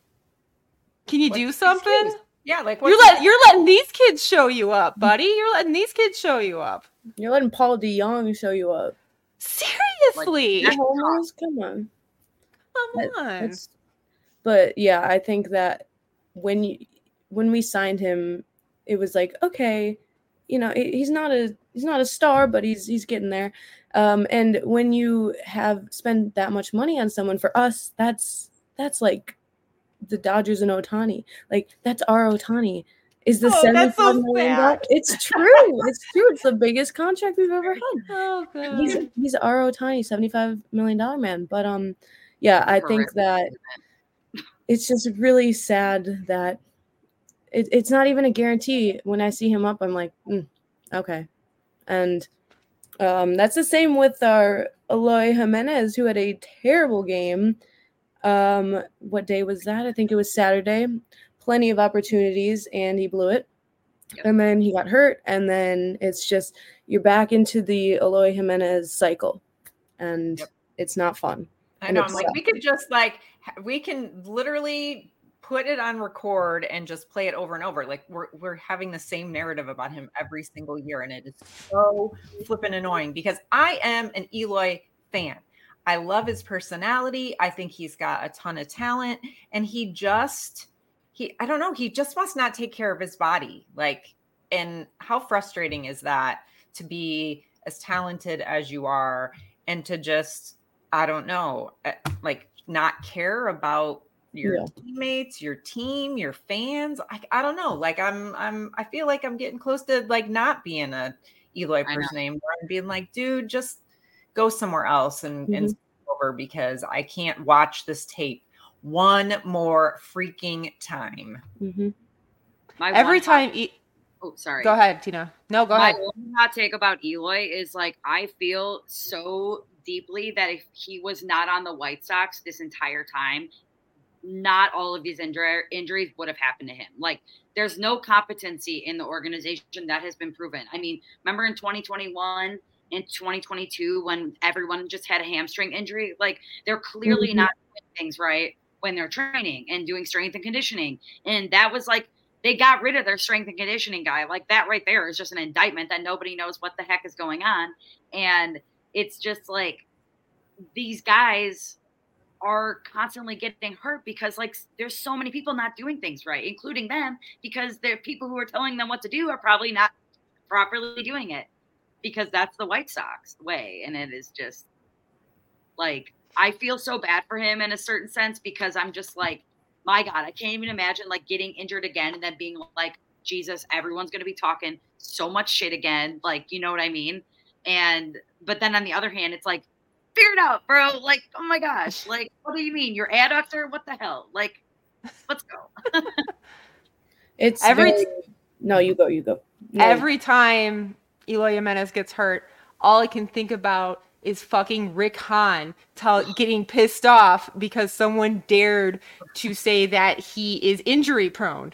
can you What do something? Yeah, like you're letting you're letting these kids show you up, buddy. You're letting these kids show you up. You're letting Paul DeYoung show you up. Seriously, Like, homers? Come on, come that, on. That's, but yeah, I think that when you when we signed him, it was like, okay, you know, he's not a he's not a star, but he's he's getting there. Um, and when you have spent that much money on someone, for us, that's that's like the Dodgers and Ohtani. Like, that's our Ohtani. Is the oh, seventy-five so million dollars? It's true. It's true. It's the biggest contract we've ever had. Oh, God. He's he's our Ohtani, seventy-five million dollars man. But um, yeah, I think that it's just really sad that it, it's not even a guarantee. When I see him up, I'm like, mm, okay. And um, that's the same with our Eloy Jimenez, who had a terrible game. Um, what day was that? I think it was Saturday. Plenty of opportunities, and he blew it. Yep. And then he got hurt, and then it's just you're back into the Eloy Jimenez cycle, and yep. It's not fun. I know. I'm like, we could just like we can literally put it on record and just play it over and over. Like we're we're having the same narrative about him every single year, and it is so flippin' annoying because I am an Eloy fan. I love his personality. I think he's got a ton of talent, and he just he I don't know, he just must not take care of his body. Like, and how frustrating is that to be as talented as you are and to just, I don't know, like not care about your yeah. teammates, your team, your fans. I, I don't know. Like I'm, I'm, I feel like I'm getting close to like not being a Eloy person anymore and being like, dude, just go somewhere else and, mm-hmm. and over because I can't watch this tape one more freaking time. Mm-hmm. My Every time. Hot, e- oh, sorry. Go ahead, Tina. No, go My ahead. My hot take about Eloy is like, I feel so deeply that if he was not on the White Sox this entire time, not all of these injury, injuries would have happened to him. Like, there's no competency in the organization that has been proven. I mean, remember in twenty twenty-one, in twenty twenty-two, when everyone just had a hamstring injury? Like, they're clearly mm-hmm. not doing things right when they're training and doing strength and conditioning. And that was like, they got rid of their strength and conditioning guy. Like, that right there is just an indictment that nobody knows what the heck is going on. And it's just like, these guys are constantly getting hurt because like there's so many people not doing things right, including them, because they're people who are telling them what to do are probably not properly doing it because that's the White Sox way. And it is just like, I feel so bad for him in a certain sense because I'm just like, my God, I can't even imagine like getting injured again and then being like, Jesus, everyone's going to be talking so much shit again. Like, you know what I mean? And, but then on the other hand, it's like, figure it out, bro. Like, oh my gosh. Like, what do you mean? Your adductor? What the hell? Like, let's go. It's every very... no, you go, you go. No. Every time Eloy Jimenez gets hurt, all I can think about is fucking Rick Hahn tell, getting pissed off because someone dared to say that he is injury prone.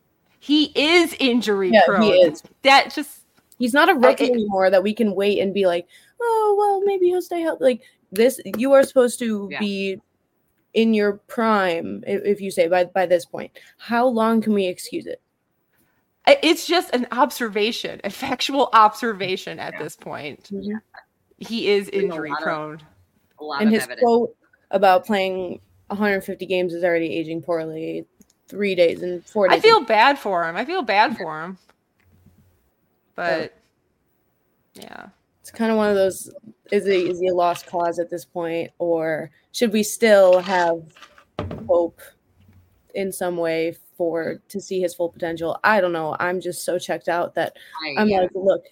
He is injury yeah, prone. He is. That just he's not a rookie it, anymore that we can wait and be like, oh, well, maybe he'll stay healthy. Like this, you are supposed to yeah. be in your prime, if, if you say by, by this point. How long can we excuse it? It's just an observation, a factual observation at yeah. this point. Mm-hmm. He is injury prone. Of, a lot and of his evidence. Quote about playing one hundred fifty games is already aging poorly. Three days and four days. I feel bad for him. I feel bad for him. But, yeah. It's kind of one of those, is he, is he a lost cause at this point? Or should we still have hope in some way for to see his full potential? I don't know. I'm just so checked out that I, I'm yeah. like, look.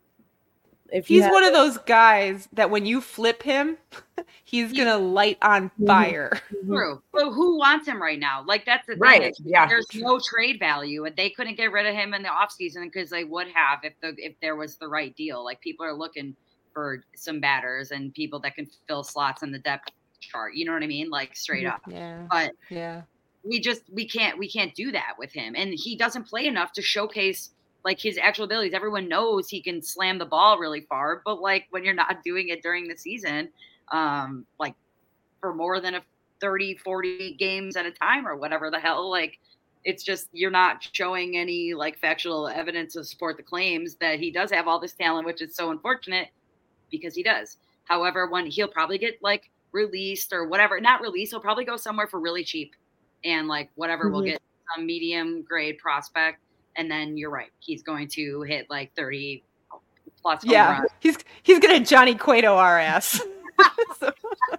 If he's one of those guys that when you flip him, he's going to light on fire. Mm-hmm. True. But who wants him right now? Like, that's the thing. Right. Yeah. There's no trade value, and they couldn't get rid of him in the offseason because they would have if the if there was the right deal. Like, people are looking for some batters and people that can fill slots in the depth chart. You know what I mean? Like, straight up. Yeah. But yeah, we just we can't we can't do that with him, and he doesn't play enough to showcase like his actual abilities. Everyone knows he can slam the ball really far, but like when you're not doing it during the season, um, like for more than a thirty, forty games at a time or whatever the hell. Like, it's just, you're not showing any like factual evidence to support the claims that he does have all this talent, which is so unfortunate because he does. However, when he'll probably get like released or whatever, not released, he'll probably go somewhere for really cheap and like whatever mm-hmm. will get some medium grade prospect. And then you're right. He's going to hit like thirty plus. Yeah. Runs. He's, he's going to Johnny Cueto our ass. So.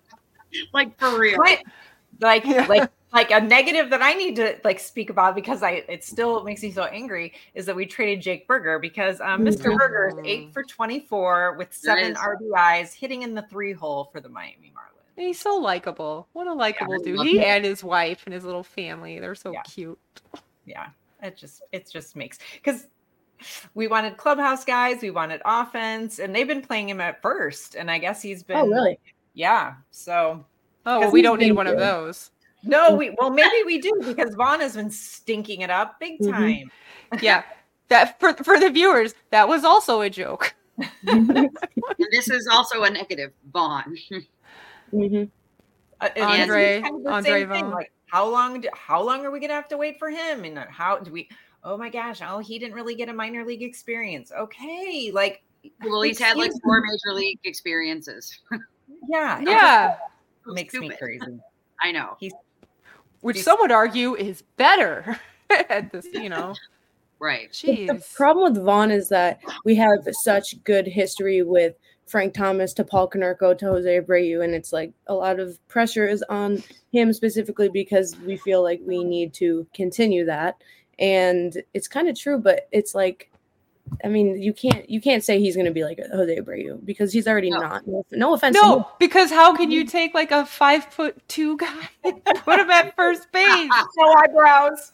Like for real. What? Like, yeah. like, like a negative that I need to like speak about because I, it still makes me so angry is that we traded Jake Burger because um, Mister Mm-hmm. Burger is eight for twenty-four with seven R B Is hitting in the three hole for the Miami Marlins. And he's so likable. What a likable yeah, dude. He him. And his wife and his little family. They're so yeah. cute. Yeah. It just, it just makes, because we wanted clubhouse guys, we wanted offense, and they've been playing him at first. And I guess he's been. Oh, really? Yeah. So. Oh, well, we don't need one good. Of those. No, we, well, maybe we do because Vaughn has been stinking it up big time. Mm-hmm. Yeah. That for, for the viewers, that was also a joke. And this is also a negative, Vaughn. mm-hmm. uh, Andre, kind of Andre Vaughn. Like, how long, do, how long are we going to have to wait for him? And how do we, oh my gosh, oh, he didn't really get a minor league experience. Okay. Like, well, he's had like four major league experiences. Yeah. Yeah. It makes stupid. Me crazy. I know. He's, Which he's, some would argue is better at this, you know. Right. Jeez. The problem with Vaughn is that we have such good history with Frank Thomas to Paul Konerko to Jose Abreu, and it's like a lot of pressure is on him specifically because we feel like we need to continue that. And it's kind of true, but it's like, I mean, you can't you can't say he's going to be like Jose Abreu because he's already no. not. No, no offense. No, to him. Because how can you take like a five foot two guy and put him at first base? No eyebrows.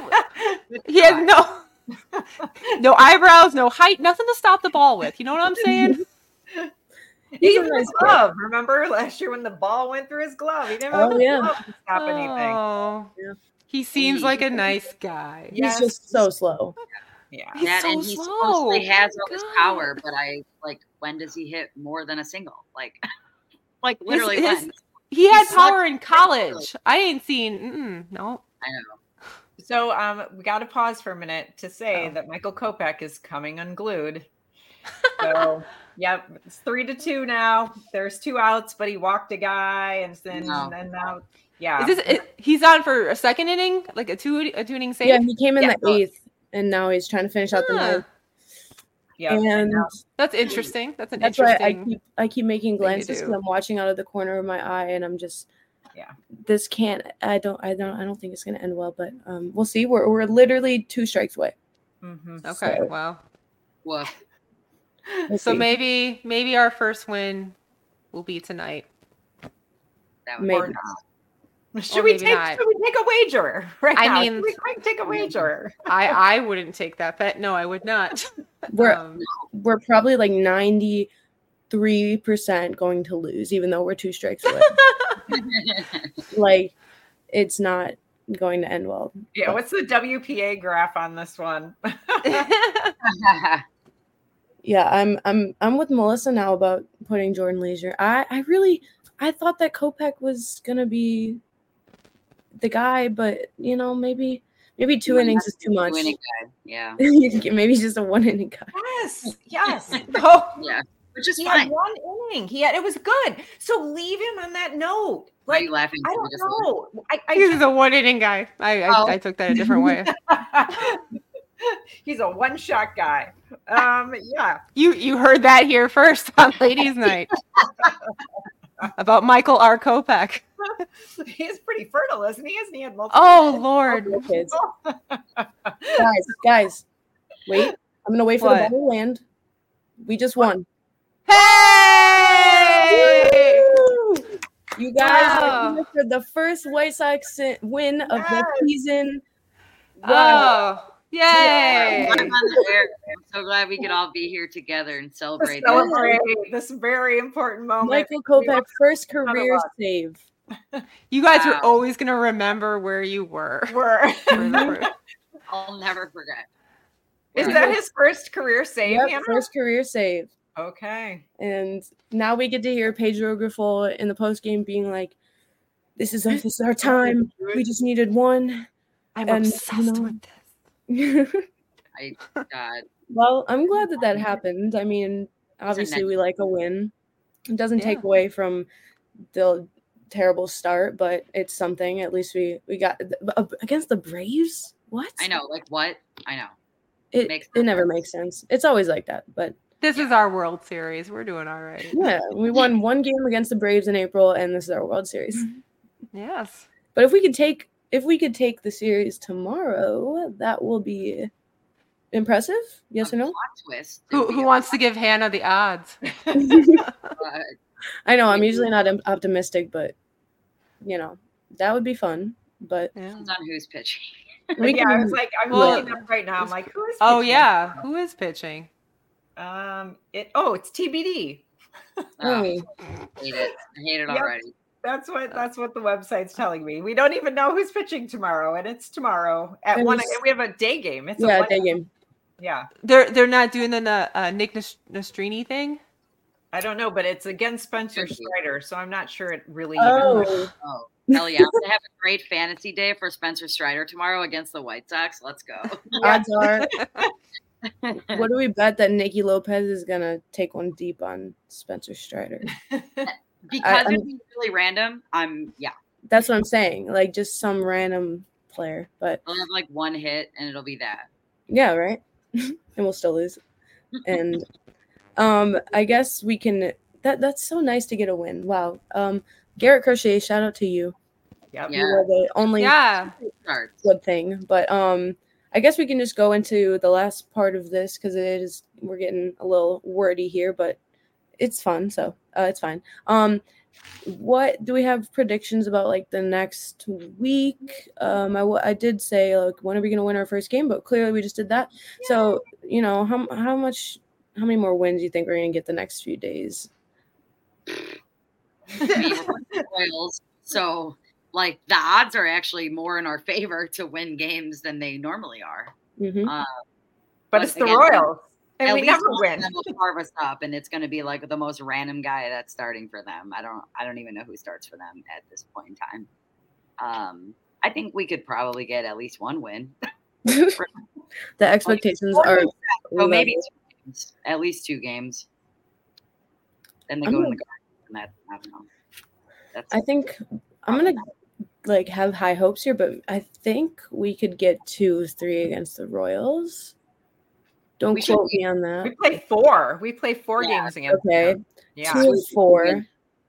He has no no eyebrows, no height, nothing to stop the ball with. You know what I'm saying? Even his glove. Remember last year when the ball went through his glove? He didn't have oh, the yeah. glove to stop anything. Oh, yeah. He seems he, like a nice guy. He's yes. just so slow. Yeah, he's that, so and he slow. supposedly has oh, all this power, but I like when does he hit more than a single? Like, like literally his, when? His, he had He's power in college. I ain't seen. Mm-mm, no, I know. So um, we got to pause for a minute to say oh. that Michael Kopech is coming unglued. So yep, it's three to two now. There's two outs, but he walked a guy, and then no. and now yeah. Is this? It, he's on for a second inning, like a two a two inning save. Yeah, he came in yeah. the eighth. And now he's trying to finish out the ninth. Yeah, and that's interesting. That's an that's interesting. Why I keep I keep making glances because I'm watching out of the corner of my eye, and I'm just, yeah. This can't. I don't. I don't. I don't think it's going to end well. But um, we'll see. We're we're literally two strikes away. Mm-hmm. Okay. So, wow. Well. We'll so see. maybe maybe our first win will be tonight. That maybe or not. Should we take not. Should we take a wager right I now? mean, should we take a wager? I, I wouldn't take that bet. No, I would not. We're um, we're probably like ninety-three percent going to lose, even though we're two strikes away. Like, it's not going to end well. Yeah, but. What's the W P A graph on this one? Yeah, I'm I'm I'm with Melissa now about putting Jordan Leisure. I, I really I thought that Kopech was gonna be the guy, but you know, maybe maybe two yeah, innings is too much. Yeah. Maybe just a one inning guy. Yes, yes. Oh, yeah. Which is he fine. Had one inning. He had it was good. So leave him on that note. Like, Why are you laughing? I don't know. I, I He's just, a one inning guy. I, oh. I I took that a different way. He's a one shot guy. Um, yeah. You you heard that here first on Ladies' Night about Michael R. Kopech. He's pretty fertile, isn't he? Isn't he? Had multiple oh kids? Lord, kids. guys, guys, wait! I'm gonna wait for what? the ball to land. We just won. Hey! Woo! You guys wow. are here for the first White Sox win of yes. the season. Wow! Oh, yay! Yeah, I'm, on the air. I'm so glad we could all be here together and celebrate, celebrate this very important moment. Michael Kopech, first career save. You guys wow. are always going to remember where you were. Were. I'll never forget. Is that his first career save? Yep, Hannah? first career save. Okay. And now we get to hear Pedro Grifol in the postgame being like, this is, this is our time. We just needed one. I'm and, obsessed you know, with this. I God. Well, I'm glad that that happened. I mean, obviously we like a win. It doesn't Yeah. take away from the terrible start, but it's something. At least we we got against the Braves. What? I know, like what? I know. It Makes it no never sense. makes sense. It's always like that, but This is our World Series. We're doing all right. yeah, we won one game against the Braves in April, and this is our World Series. Yes. But if we could take if we could take the series tomorrow, that will be impressive. Yes A or no? plot twist. Who It'd be who a wants to give Hannah the odds? plot, I know I'm usually not op- optimistic, but you know that would be fun. But Yeah. depends on who's pitching. we yeah, can, I was like, I'm Well, looking up right now. I'm like, who is? Oh pitching? yeah, who is pitching? Um. It. Oh, it's T B D. Oh, oh, I hate it. I hate it Yep. already. That's what. That's what the website's telling me. We don't even know who's pitching tomorrow, and it's tomorrow at It one. was- We have a day game. It's a yeah, one, day game. Yeah. They're they're not doing the uh, Nick Nast- Nastrini thing. I don't know, but it's against Spencer Could be. Strider, so I'm not sure it really. Oh, Oh, hell yeah. I'm going to have a great fantasy day for Spencer Strider tomorrow against the White Sox. Let's go. odds are. What do we bet that Nicky Lopez is gonna take one deep on Spencer Strider? Because I- it's really random, I'm, yeah. That's what I'm saying. Like just some random player, but I'll have like one hit and it'll be that. yeah, right. And we'll still lose. And um, I guess we can. That that's so nice to get a win. Wow. Um, Garrett Crochet, shout out to you. Yep. Yeah. You were the only Yeah. Starts. good thing. But um, I guess we can just go into the last part of this because it is we're getting a little wordy here, but it's fun, so uh, it's fine. Um, what do we have predictions about like the next week? Um, I, w- I did say like when are we gonna win our first game, but clearly we just did that. So you know how how much how many more wins do you think we're gonna get the next few days? I mean, we're the Royals, so like the odds are actually more in our favor to win games than they normally are. Mm-hmm. Uh, But, But it's the again, Royals, and at we least never one of win. them will carve us up, and it's going to be like the most random guy that's starting for them. I don't, I don't even know who starts for them at this point in time. Um, I think we could probably get at least one win. The expectations Like, are So maybe level. two games, at least two games. Then they I'm go in gonna- the garden, and that I don't know. That's I think I'm gonna like have high hopes here, but I think we could get two, three against the Royals. Don't We should quote be- me on We that. play four. We play four Yeah. games against Okay, them. Yeah. two of four.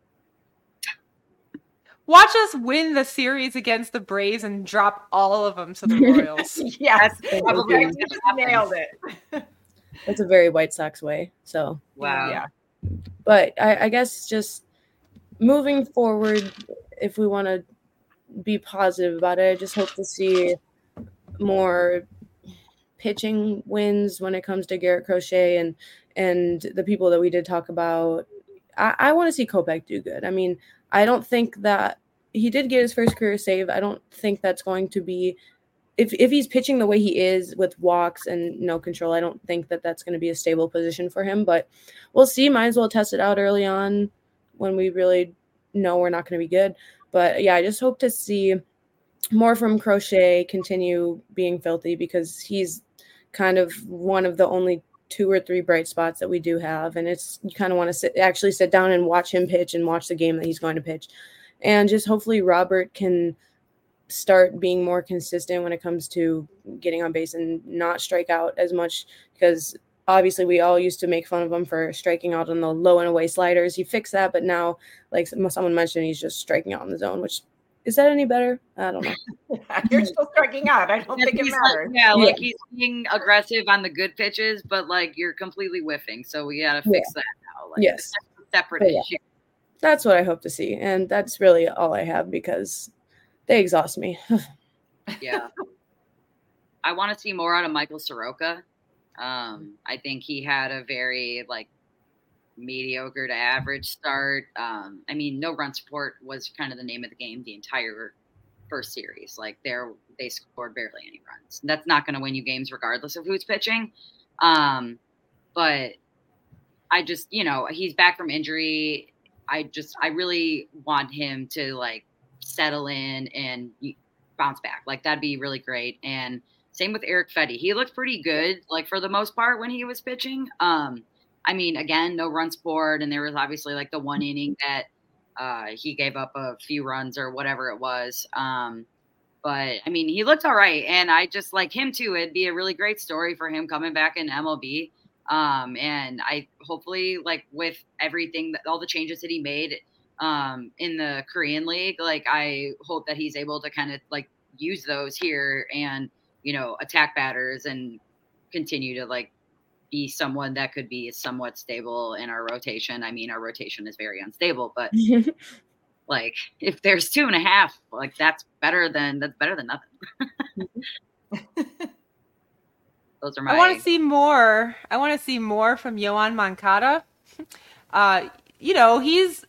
Watch us win the series against the Braves and drop all of them to the Royals. Yes. That would Okay, be- you just nailed it. That's a very White Sox way. So, wow. Yeah. but I, I guess just moving forward, if we want to be positive about it, I just hope to see more pitching wins when it comes to Garrett Crochet and and the people that we did talk about. I, I want to see Kopech do good. I mean, I don't think that he did get his first career save. I don't think that's going to be if if he's pitching the way he is with walks and no control. I don't think that that's going to be a stable position for him. But we'll see. Might as well test it out early on when we really know we're not going to be good. But yeah, I just hope to see more from Crochet continue being filthy because he's kind of one of the only two or three bright spots that we do have. And it's, you kind of want to sit, actually sit down and watch him pitch and watch the game that he's going to pitch. And just hopefully Robert can start being more consistent when it comes to getting on base and not strike out as much, because obviously we all used to make fun of him for striking out on the low and away sliders. He fixed that, but now, like someone mentioned, he's just striking out in the zone, which is that any better? I don't know. You're still striking out. I don't Yeah, think it he's matters. like, yeah, Yeah. like he's being aggressive on the good pitches, but like you're completely whiffing. So we gotta fix that now. Like, Yes. that's a separate But yeah. issue. That's what I hope to see. And that's really all I have because they exhaust me. Yeah. I want to see more out of Michael Soroka. Um, I think he had a very like mediocre to average start. Um, I mean, no run support was kind of the name of the game the entire first series. Like there, they scored barely any runs. That's not going to win you games regardless of who's pitching. Um, but I just, you know, he's back from injury. I just, I really want him to like settle in and bounce back. Like that'd be really great. And same with Erick Fedde. He looked pretty good, like for the most part when he was pitching. Um, I mean, again, no run scored, and there was obviously like the one inning that uh, he gave up a few runs or whatever it was. Um, but I mean, he looked all right, and I just like him too. It'd be a really great story for him coming back in M L B. Um, and I hopefully like with everything that all the changes that he made um, in the Korean League, like I hope that he's able to kind of like use those here and, you know, attack batters and continue to like be someone that could be somewhat stable in our rotation. I mean, our rotation is very unstable, but like if there's two and a half, like that's better than that's better than nothing. Those are my. I want to see more. I want to see more from Yoan Moncada. Uh, you know, he's.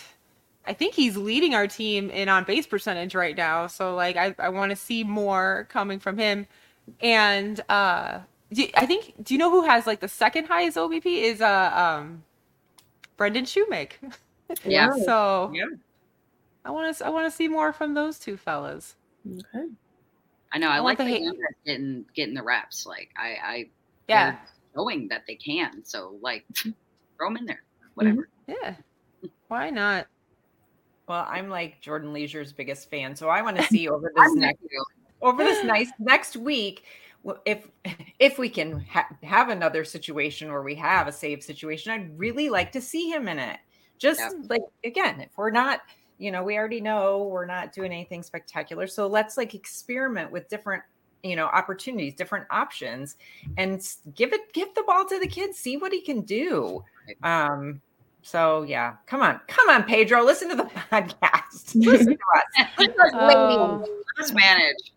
I think he's leading our team in on base percentage right now. So like, I I want to see more coming from him, and uh. Do, I think. Do you know who has like the second highest O B P? Is uh um, Brendan Shoemake. Yeah. So yeah. I want to. I want to see more from those two fellas. Okay. I know. I, I like the hate- getting getting the reps. Like I, I yeah, showing that they can. So like, throw them in there. Whatever. Yeah. Why not? Well, I'm like Jordan Leisure's biggest fan, so I want to see over this next over this nice next week. If if we can ha- have another situation where we have a save situation, I'd really like to see him in it. Just yeah. like, again, if we're not, you know, we already know we're not doing anything spectacular. So let's like experiment with different, you know, opportunities, different options, and give it, give the ball to the kid, see what he can do. Um, so yeah, come on, come on, Pedro, listen to the podcast. Listen to us. Oh. Let's manage.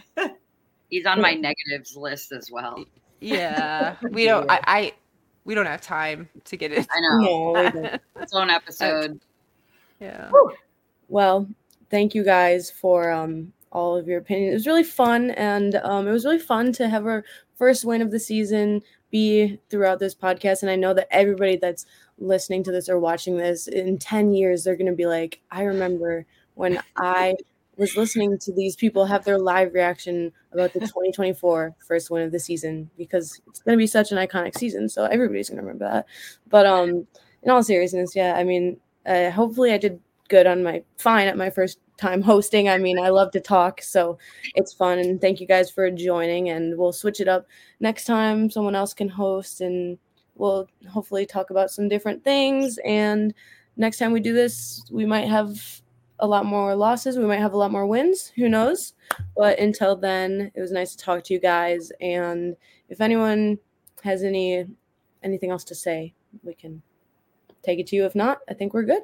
He's on my negatives list as well. Yeah, we don't. I, I we don't have time to get it. I know. No, its own episode. Yeah. Well, thank you guys for um, all of your opinions. It was really fun, and um, it was really fun to have our first win of the season be throughout this podcast. And I know that everybody that's listening to this or watching this in ten years, they're going to be like, I remember when I was listening to these people have their live reaction about the twenty twenty-four first win of the season, because it's going to be such an iconic season. So everybody's going to remember that. But um, in all seriousness, yeah, I mean, uh, hopefully I did good on my fine at my first time hosting. I mean, I love to talk, so it's fun. And thank you guys for joining, and we'll switch it up next time. Someone else can host, and we'll hopefully talk about some different things. And next time we do this, we might have a lot more losses. We might have a lot more wins. Who knows? But until then, it was nice to talk to you guys. And if anyone has any anything else to say, we can take it to you. If not, I think we're good.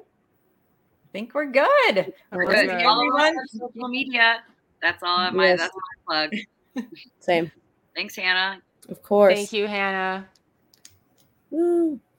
I think we're good. We're good. good. Everyone, social media. That's all. My yes. That's my plug. Same. Thanks, Hannah. Of course. Thank you, Hannah. Woo.